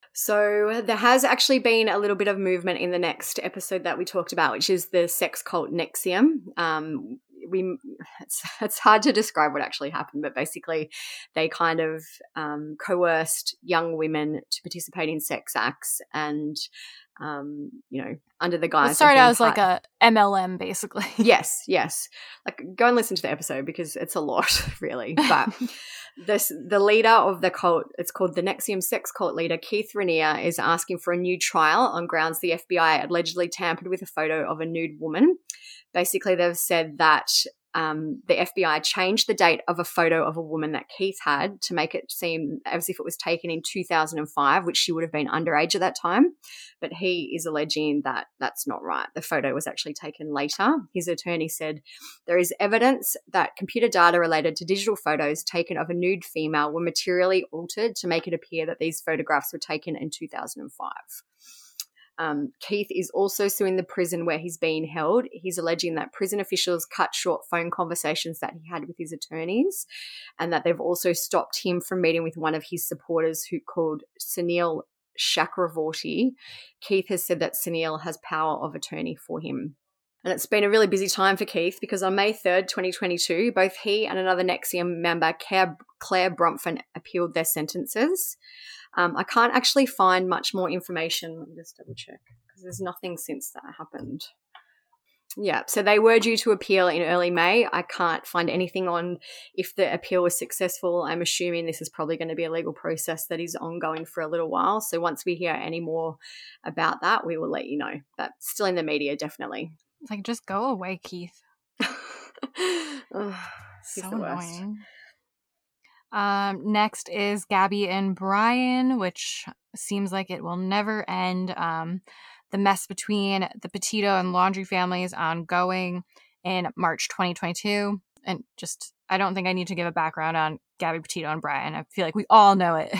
Speaker 3: So there has actually been a little bit of movement in the next episode that we talked about, which is the sex cult N X I V M. Um, we it's, it's hard to describe what actually happened, but basically they kind of um, coerced young women to participate in sex acts and, um, you know, under the guise
Speaker 4: it started
Speaker 3: of
Speaker 4: out as
Speaker 3: part-
Speaker 4: like a M L M, basically.
Speaker 3: Yes, yes. Like, go and listen to the episode because it's a lot, really. But this, the leader of the cult, it's called the N X I V M sex cult leader, Keith Raniere, is asking for a new trial on grounds the F B I allegedly tampered with a photo of a nude woman. Basically, they've said that um, the F B I changed the date of a photo of a woman that Keith had to make it seem as if it was taken in two thousand five, which she would have been underage at that time. But he is alleging that that's not right. The photo was actually taken later. His attorney said there is evidence that computer data related to digital photos taken of a nude female were materially altered to make it appear that these photographs were taken in two thousand five. Um, Keith is also suing the prison where he's being held. He's alleging that prison officials cut short phone conversations that he had with his attorneys and that they've also stopped him from meeting with one of his supporters who called Sunil Chakravorty. Keith has said that Sunil has power of attorney for him. And it's been a really busy time for Keith because on May third, twenty twenty-two, both he and another N X I V M member, Claire, Claire Bromphon, appealed their sentences. Um, I can't actually find much more information. Let me just double check because there's nothing since that happened. Yeah, so they were due to appeal in early May. I can't find anything on if the appeal was successful. I'm assuming this is probably going to be a legal process that is ongoing for a little while. So once we hear any more about that, we will let you know. But still in the media, definitely.
Speaker 4: It's like, just go away, Keith.
Speaker 3: oh,
Speaker 4: so annoying. Um, next is Gabby and Brian, which seems like it will never end. Um, the mess between the Petito and Laundrie families ongoing in March twenty twenty-two. And just, I don't think I need to give a background on Gabby Petito and Brian. I feel like we all know it.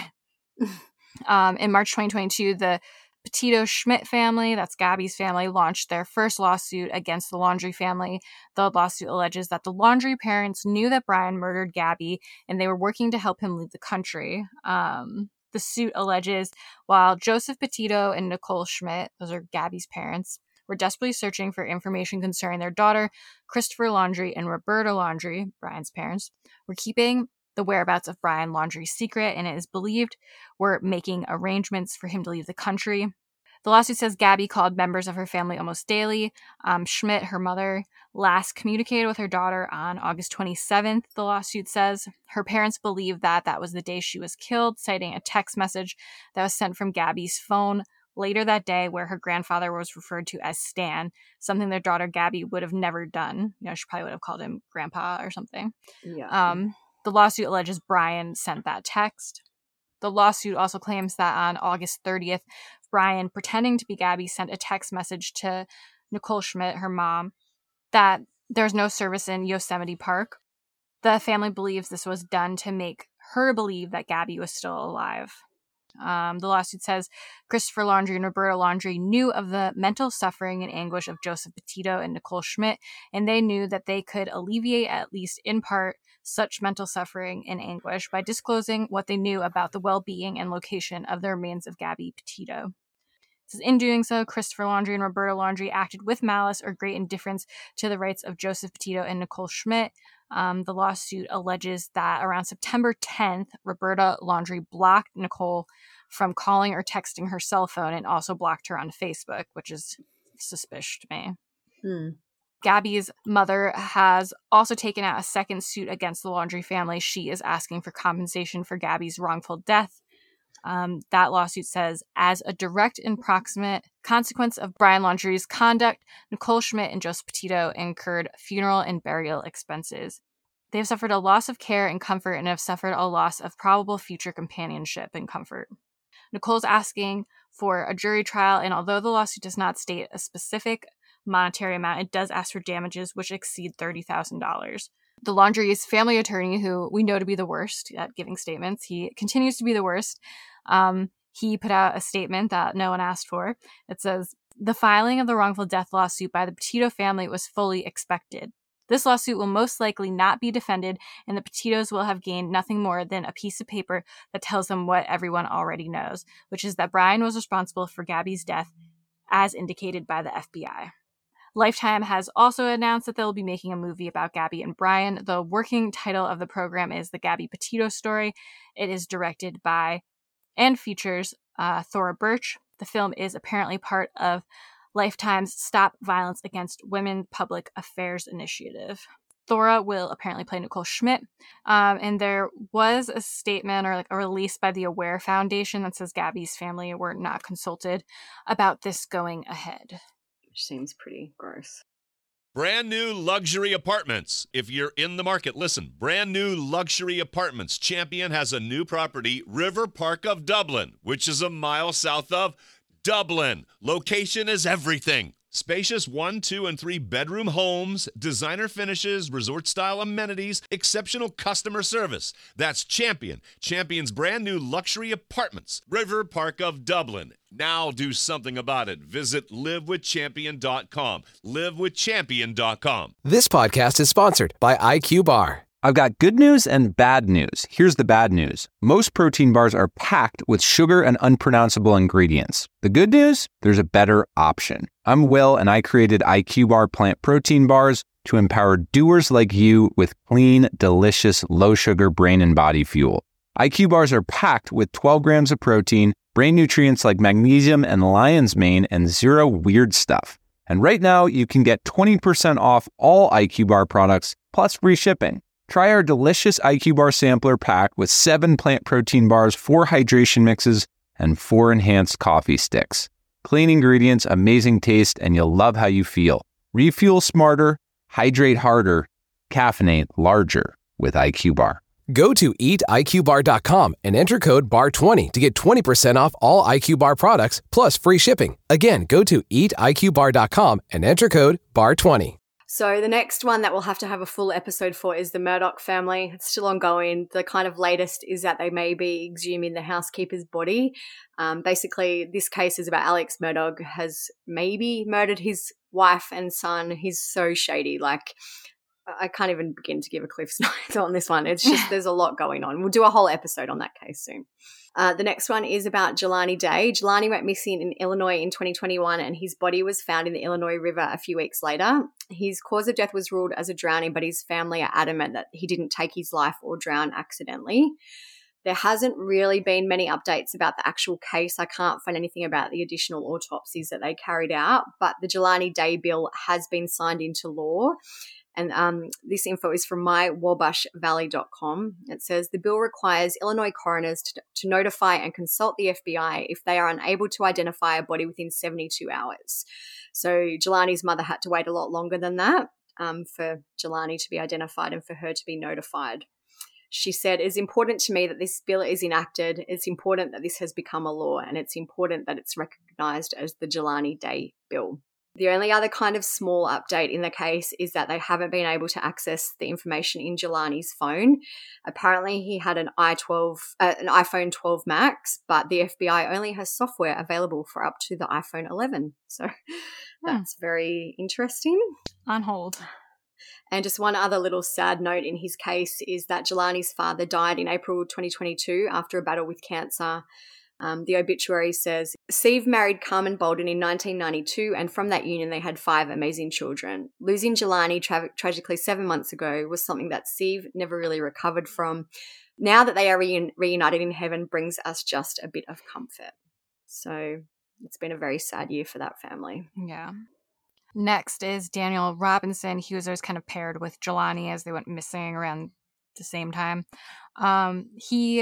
Speaker 4: um, in March twenty twenty-two, the Petito Schmidt family, that's Gabby's family, launched their first lawsuit against the Laundrie family. The lawsuit alleges that the Laundrie parents knew that Brian murdered Gabby and they were working to help him leave the country. Um, the suit alleges while Joseph Petito and Nicole Schmidt, those are Gabby's parents, were desperately searching for information concerning their daughter, Christopher Laundrie and Roberta Laundrie, Brian's parents, were keeping the whereabouts of Brian Laundrie secret, and it is believed were making arrangements for him to leave the country. The lawsuit says Gabby called members of her family almost daily. Um, Schmidt, her mother, last communicated with her daughter on August twenty-seventh, the lawsuit says. Her parents believe that that was the day she was killed, citing a text message that was sent from Gabby's phone later that day where her grandfather was referred to as Stan, something their daughter Gabby would have never done. You know, she probably would have called him Grandpa or something.
Speaker 3: Yeah.
Speaker 4: Um, The lawsuit alleges Brian sent that text. The lawsuit also claims that on August thirtieth, Brian, pretending to be Gabby, sent a text message to Nicole Schmidt, her mom, that there's no service in Yosemite Park. The family believes this was done to make her believe that Gabby was still alive. Um, the lawsuit says Christopher Laundrie and Roberta Laundrie knew of the mental suffering and anguish of Joseph Petito and Nicole Schmidt, and they knew that they could alleviate, at least in part, such mental suffering and anguish by disclosing what they knew about the well-being and location of the remains of Gabby Petito. It says, in doing so, Christopher Laundrie and Roberta Laundrie acted with malice or great indifference to the rights of Joseph Petito and Nicole Schmidt. Um, the lawsuit alleges that around September tenth, Roberta Laundrie blocked Nicole from calling or texting her cell phone and also blocked her on Facebook, which is suspicious to me.
Speaker 3: Hmm.
Speaker 4: Gabby's mother has also taken out a second suit against the Laundrie family. She is asking for compensation for Gabby's wrongful death. Um, that lawsuit says, as a direct and proximate consequence of Brian Laundrie's conduct, Nicole Schmidt and Joseph Petito incurred funeral and burial expenses. They have suffered a loss of care and comfort and have suffered a loss of probable future companionship and comfort. Nicole's asking for a jury trial, and although the lawsuit does not state a specific monetary amount, it does ask for damages which exceed thirty thousand dollars. The Laundrie's family attorney, who we know to be the worst at giving statements, he continues to be the worst. Um, he put out a statement that no one asked for. It says, the filing of the wrongful death lawsuit by the Petito family was fully expected. This lawsuit will most likely not be defended, and the Petitos will have gained nothing more than a piece of paper that tells them what everyone already knows, which is that Brian was responsible for Gabby's death, as indicated by the F B I. Lifetime has also announced that they'll be making a movie about Gabby and Brian. The working title of the program is The Gabby Petito Story. It is directed by and features uh, Thora Birch. The film is apparently part of Lifetime's Stop Violence Against Women Public Affairs Initiative. Thora will apparently play Nicole Schmidt. Um, and there was a statement or like a release by the Aware Foundation that says Gabby's family were not consulted about this going ahead.
Speaker 3: Which seems pretty gross.
Speaker 1: Brand new luxury apartments. If you're in the market, listen. Brand new luxury apartments. Champion has a new property, River Park of Dublin, which is a mile south of Dublin. Location is everything. Spacious one, two, and three bedroom homes, designer finishes, resort-style amenities, exceptional customer service. That's Champion. Champion's brand new luxury apartments, River Park of Dublin. Now do something about it. Visit live with champion dot com. live with champion dot com.
Speaker 2: This podcast is sponsored by I Q Bar.
Speaker 11: I've got good news and bad news. Here's the bad news. Most protein bars are packed with sugar and unpronounceable ingredients. The good news? There's a better option. I'm Will, and I created I Q Bar plant protein bars to empower doers like you with clean, delicious, low-sugar brain and body fuel. I Q Bars are packed with twelve grams of protein, brain nutrients like magnesium and lion's mane, and zero weird stuff. And right now, you can get twenty percent off all I Q Bar products, plus free shipping. Try our delicious I Q Bar sampler pack with seven plant protein bars, four hydration mixes, and four enhanced coffee sticks. Clean ingredients, amazing taste, and you'll love how you feel. Refuel smarter, hydrate harder, caffeinate larger with I Q Bar.
Speaker 2: Go to eat I Q bar dot com and enter code bar twenty to get twenty percent off all I Q Bar products plus free shipping. Again, go to eat I Q bar dot com and enter code bar twenty.
Speaker 3: So the next one that we'll have to have a full episode for is the Murdoch family. It's still ongoing. The kind of latest is that they may be exhuming the housekeeper's body. Um, basically, this case is about Alex Murdoch has maybe murdered his wife and son. He's so shady. Like, I can't even begin to give a Cliff's Notes on this one. It's just there's a lot going on. We'll do a whole episode on that case soon. Uh, the next one is about Jelani Day. Jelani went missing in Illinois in twenty twenty-one, and his body was found in the Illinois River a few weeks later. His cause of death was ruled as a drowning, but his family are adamant that he didn't take his life or drown accidentally. There hasn't really been many updates about the actual case. I can't find anything about the additional autopsies that they carried out, but the Jelani Day bill has been signed into law. And um, this info is from my wabash valley dot com. It says the bill requires Illinois coroners to, to notify and consult the F B I if they are unable to identify a body within seventy-two hours. So Jelani's mother had to wait a lot longer than that um, for Jelani to be identified and for her to be notified. She said, it's important to me that this bill is enacted. It's important that this has become a law, and it's important that it's recognized as the Jelani Day bill. The only other kind of small update in the case is that they haven't been able to access the information in Jelani's phone. Apparently, he had an i twelve, uh, an iPhone twelve Max, but the F B I only has software available for up to the iPhone eleven. So that's hmm. very interesting.
Speaker 4: On hold.
Speaker 3: And just one other little sad note in his case is that Jelani's father died in April twenty twenty-two after a battle with cancer. Um, the obituary says, Steve married Carmen Bolden in nineteen ninety-two, and from that union they had five amazing children. Losing Jelani tra- tragically seven months ago was something that Steve never really recovered from. Now that they are reun- reunited in heaven brings us just a bit of comfort. So it's been a very sad year for that family.
Speaker 4: Yeah. Next is Daniel Robinson. He was always kind of paired with Jelani as they went missing around the same time. Um, he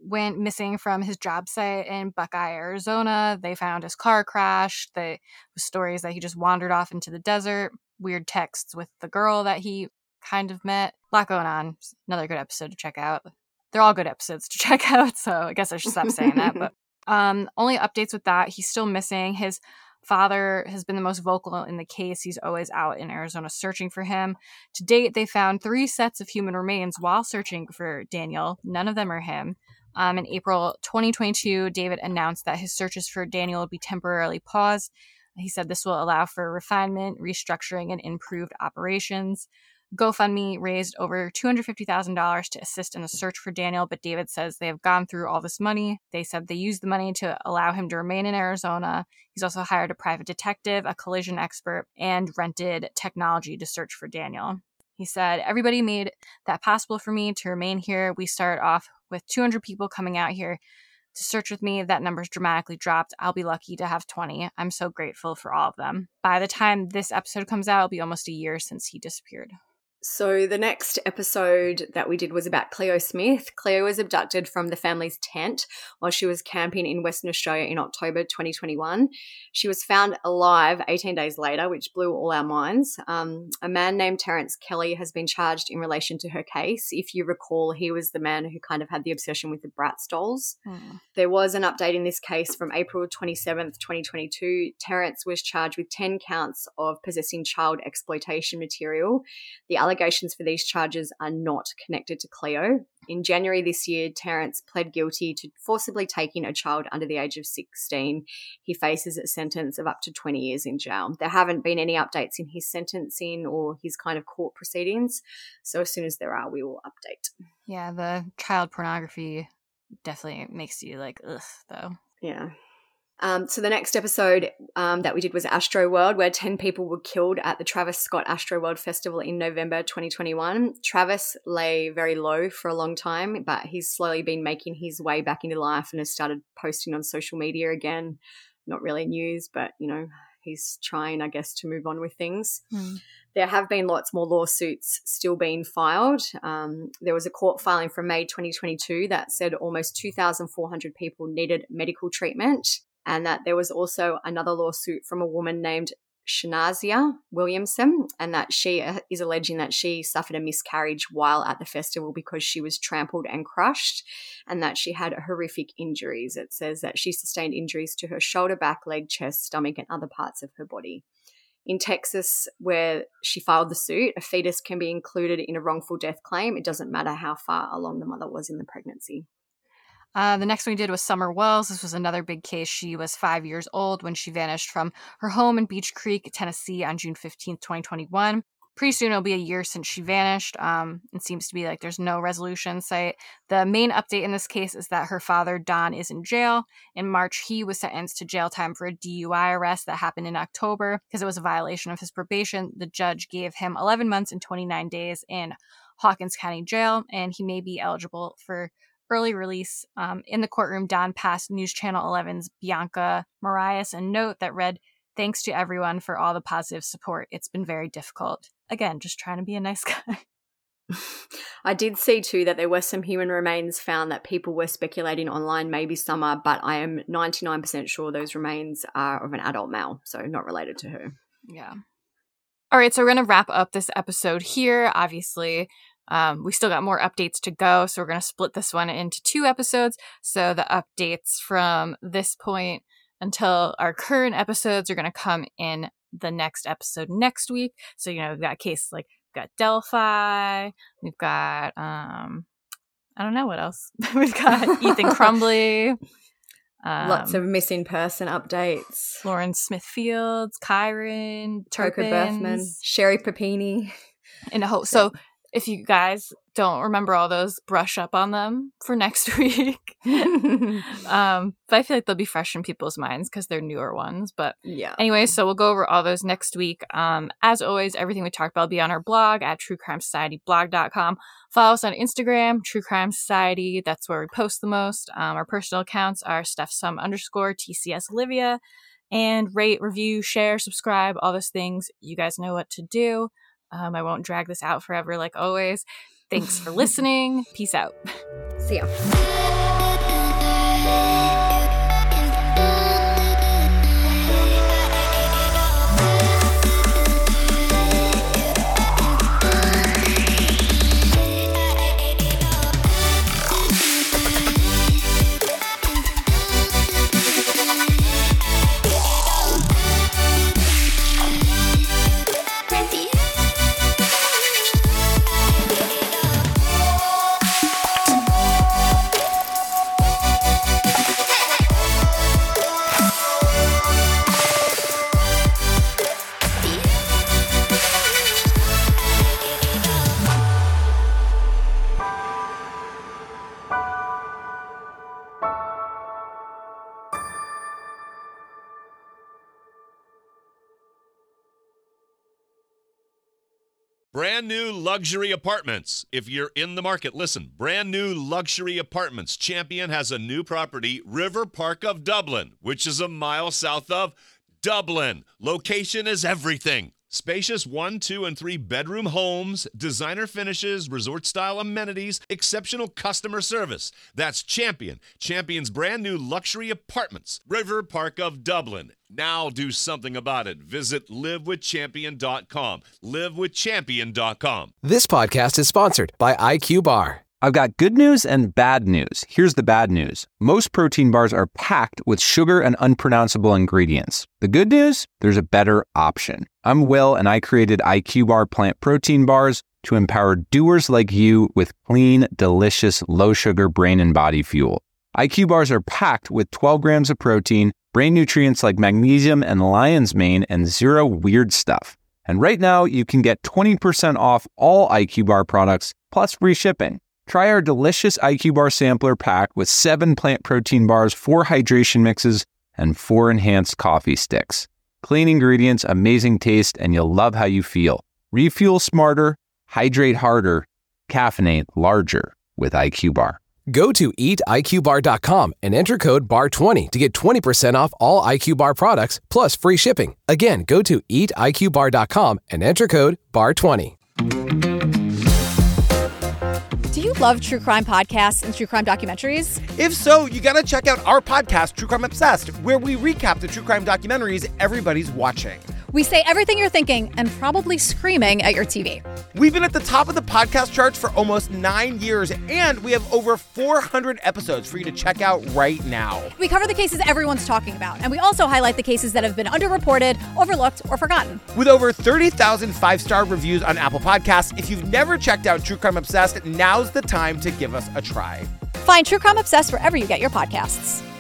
Speaker 4: went missing from his job site in Buckeye, Arizona. They found his car crashed. The stories that he just wandered off into the desert. Weird texts with the girl that he kind of met. A lot going on. Another good episode to check out. They're all good episodes to check out, so I guess I should stop saying that. But um, only updates with that. He's still missing. His father has been the most vocal in the case. He's always out in Arizona searching for him. To date, they found three sets of human remains while searching for Daniel. None of them are him. Um, in April twenty twenty-two, David announced that his searches for Daniel would be temporarily paused. He said this will allow for refinement, restructuring, and improved operations. GoFundMe raised over two hundred fifty thousand dollars to assist in the search for Daniel, but David says they have gone through all this money. They said they used the money to allow him to remain in Arizona. He's also hired a private detective, a collision expert, and rented technology to search for Daniel. He said, everybody made that possible for me to remain here. We started off with two hundred people coming out here to search with me. That number's dramatically dropped. I'll be lucky to have twenty. I'm so grateful for all of them. By the time this episode comes out, it'll be almost a year since he disappeared.
Speaker 3: So the next episode that we did was about Cleo Smith. Cleo was abducted from the family's tent while she was camping in Western Australia in October twenty twenty-one. She was found alive eighteen days later, which blew all our minds. Um, a man named Terence Kelly has been charged in relation to her case. If you recall, he was the man who kind of had the obsession with the Bratz dolls. Hmm. There was an update in this case from April twenty-seventh, twenty twenty-two. Terence was charged with ten counts of possessing child exploitation material. The allegations for these charges are not connected to Cleo. In January this year, Terence pled guilty to forcibly taking a child under the age of sixteen. He faces a sentence of up to twenty years in jail. There haven't been any updates in his sentencing or his kind of court proceedings. So as soon as there are, we will update.
Speaker 4: Yeah, the child pornography definitely makes you like, ugh, though.
Speaker 3: Yeah. Um, so the next episode um, that we did was Astro World, where ten people were killed at the Travis Scott Astro World Festival in November twenty twenty-one. Travis lay very low for a long time, but he's slowly been making his way back into life and has started posting on social media again. Not really news, but, you know, he's trying, I guess, to move on with things. Mm. There have been lots more lawsuits still being filed. Um, there was a court filing from May twenty twenty-two that said almost two thousand four hundred people needed medical treatment. And that there was also another lawsuit from a woman named Shanazia Williamson, and that she is alleging that she suffered a miscarriage while at the festival because she was trampled and crushed, and that she had horrific injuries. It says that she sustained injuries to her shoulder, back, leg, chest, stomach, and other parts of her body. In Texas, where she filed the suit, a fetus can be included in a wrongful death claim. It doesn't matter how far along the mother was in the pregnancy.
Speaker 4: Uh, the next one we did was Summer Wells. This was another big case. She was five years old when she vanished from her home in Beach Creek, Tennessee on June fifteenth, twenty twenty-one. Pretty soon it'll be a year since she vanished. Um, it seems to be like there's no resolution in sight. The main update in this case is that her father, Don, is in jail. In March, he was sentenced to jail time for a D U I arrest that happened in October because it was a violation of his probation. The judge gave him eleven months and twenty-nine days in Hawkins County Jail, and he may be eligible for early release. Um, in the courtroom, Don passed News Channel eleven's Bianca Marias a note that read, "Thanks to everyone for all the positive support. It's been very difficult." Again, just trying to be a nice guy.
Speaker 3: I did see too that there were some human remains found that people were speculating online, maybe Summer, but I am ninety-nine percent sure those remains are of an adult male, so not related to her.
Speaker 4: Yeah. All right, so we're going to wrap up this episode here. Obviously, Um, we still got more updates to go, so we're going to split this one into two episodes. So the updates from this point until our current episodes are going to come in the next episode next week. So, you know, we've got cases like we've got Delphi, we've got, um, I don't know what else. We've got Ethan Crumbly.
Speaker 3: Um, Lots of missing person updates.
Speaker 4: Lauren Smithfields, Kyron,
Speaker 3: Toka Berthman, Sherry Papini.
Speaker 4: In a hope. So if you guys don't remember all those, brush up on them for next week. um, but I feel like they'll be fresh in people's minds because they're newer ones. But
Speaker 3: yeah.
Speaker 4: Anyway, so we'll go over all those next week. Um, as always, everything we talked about will be on our blog at true crime society blog dot com. Follow us on Instagram, True Crime Society. That's where we post the most. Um, our personal accounts are StephSum underscore T C S Olivia. And rate, review, share, subscribe, all those things. You guys know what to do. Um, I won't drag this out forever like always. Thanks for listening. Peace out.
Speaker 3: See ya.
Speaker 1: Brand new luxury apartments. If you're in the market, listen. Brand new luxury apartments. Champion has a new property, River Park of Dublin, which is a mile south of Dublin. Location is everything. Spacious one, two, and three bedroom homes, designer finishes, resort-style amenities, exceptional customer service. That's Champion. Champion's brand new luxury apartments, River Park of Dublin. Now do something about it. Visit live with champion dot com. live with champion dot com.
Speaker 2: This podcast is sponsored by I Q Bar.
Speaker 11: I've got good news and bad news. Here's the bad news. Most protein bars are packed with sugar and unpronounceable ingredients. The good news? There's a better option. I'm Will, and I created I Q Bar plant protein bars to empower doers like you with clean, delicious, low-sugar brain and body fuel. I Q Bars are packed with twelve grams of protein, brain nutrients like magnesium and lion's mane, and zero weird stuff. And right now, you can get twenty percent off all I Q Bar products, plus free shipping. Try our delicious I Q Bar sampler pack with seven plant protein bars, four hydration mixes, and four enhanced coffee sticks. Clean ingredients, amazing taste, and you'll love how you feel. Refuel smarter, hydrate harder, caffeinate larger with I Q Bar.
Speaker 2: Go to eat I Q bar dot com and enter code B A R twenty to get twenty percent off all I Q Bar products plus free shipping. Again, go to eat I Q bar dot com and enter code B A R twenty.
Speaker 12: Do you love true crime podcasts and true crime documentaries?
Speaker 13: If so, you gotta check out our podcast, True Crime Obsessed, where we recap the true crime documentaries everybody's watching.
Speaker 12: We say everything you're thinking and probably screaming at your T V.
Speaker 13: We've been at the top of the podcast charts for almost nine years, and we have over four hundred episodes for you to check out right now.
Speaker 12: We cover the cases everyone's talking about, and we also highlight the cases that have been underreported, overlooked, or forgotten.
Speaker 13: With over thirty thousand five-star reviews on Apple Podcasts, if you've never checked out True Crime Obsessed, now's the time to give us a try.
Speaker 12: Find True Crime Obsessed wherever you get your podcasts.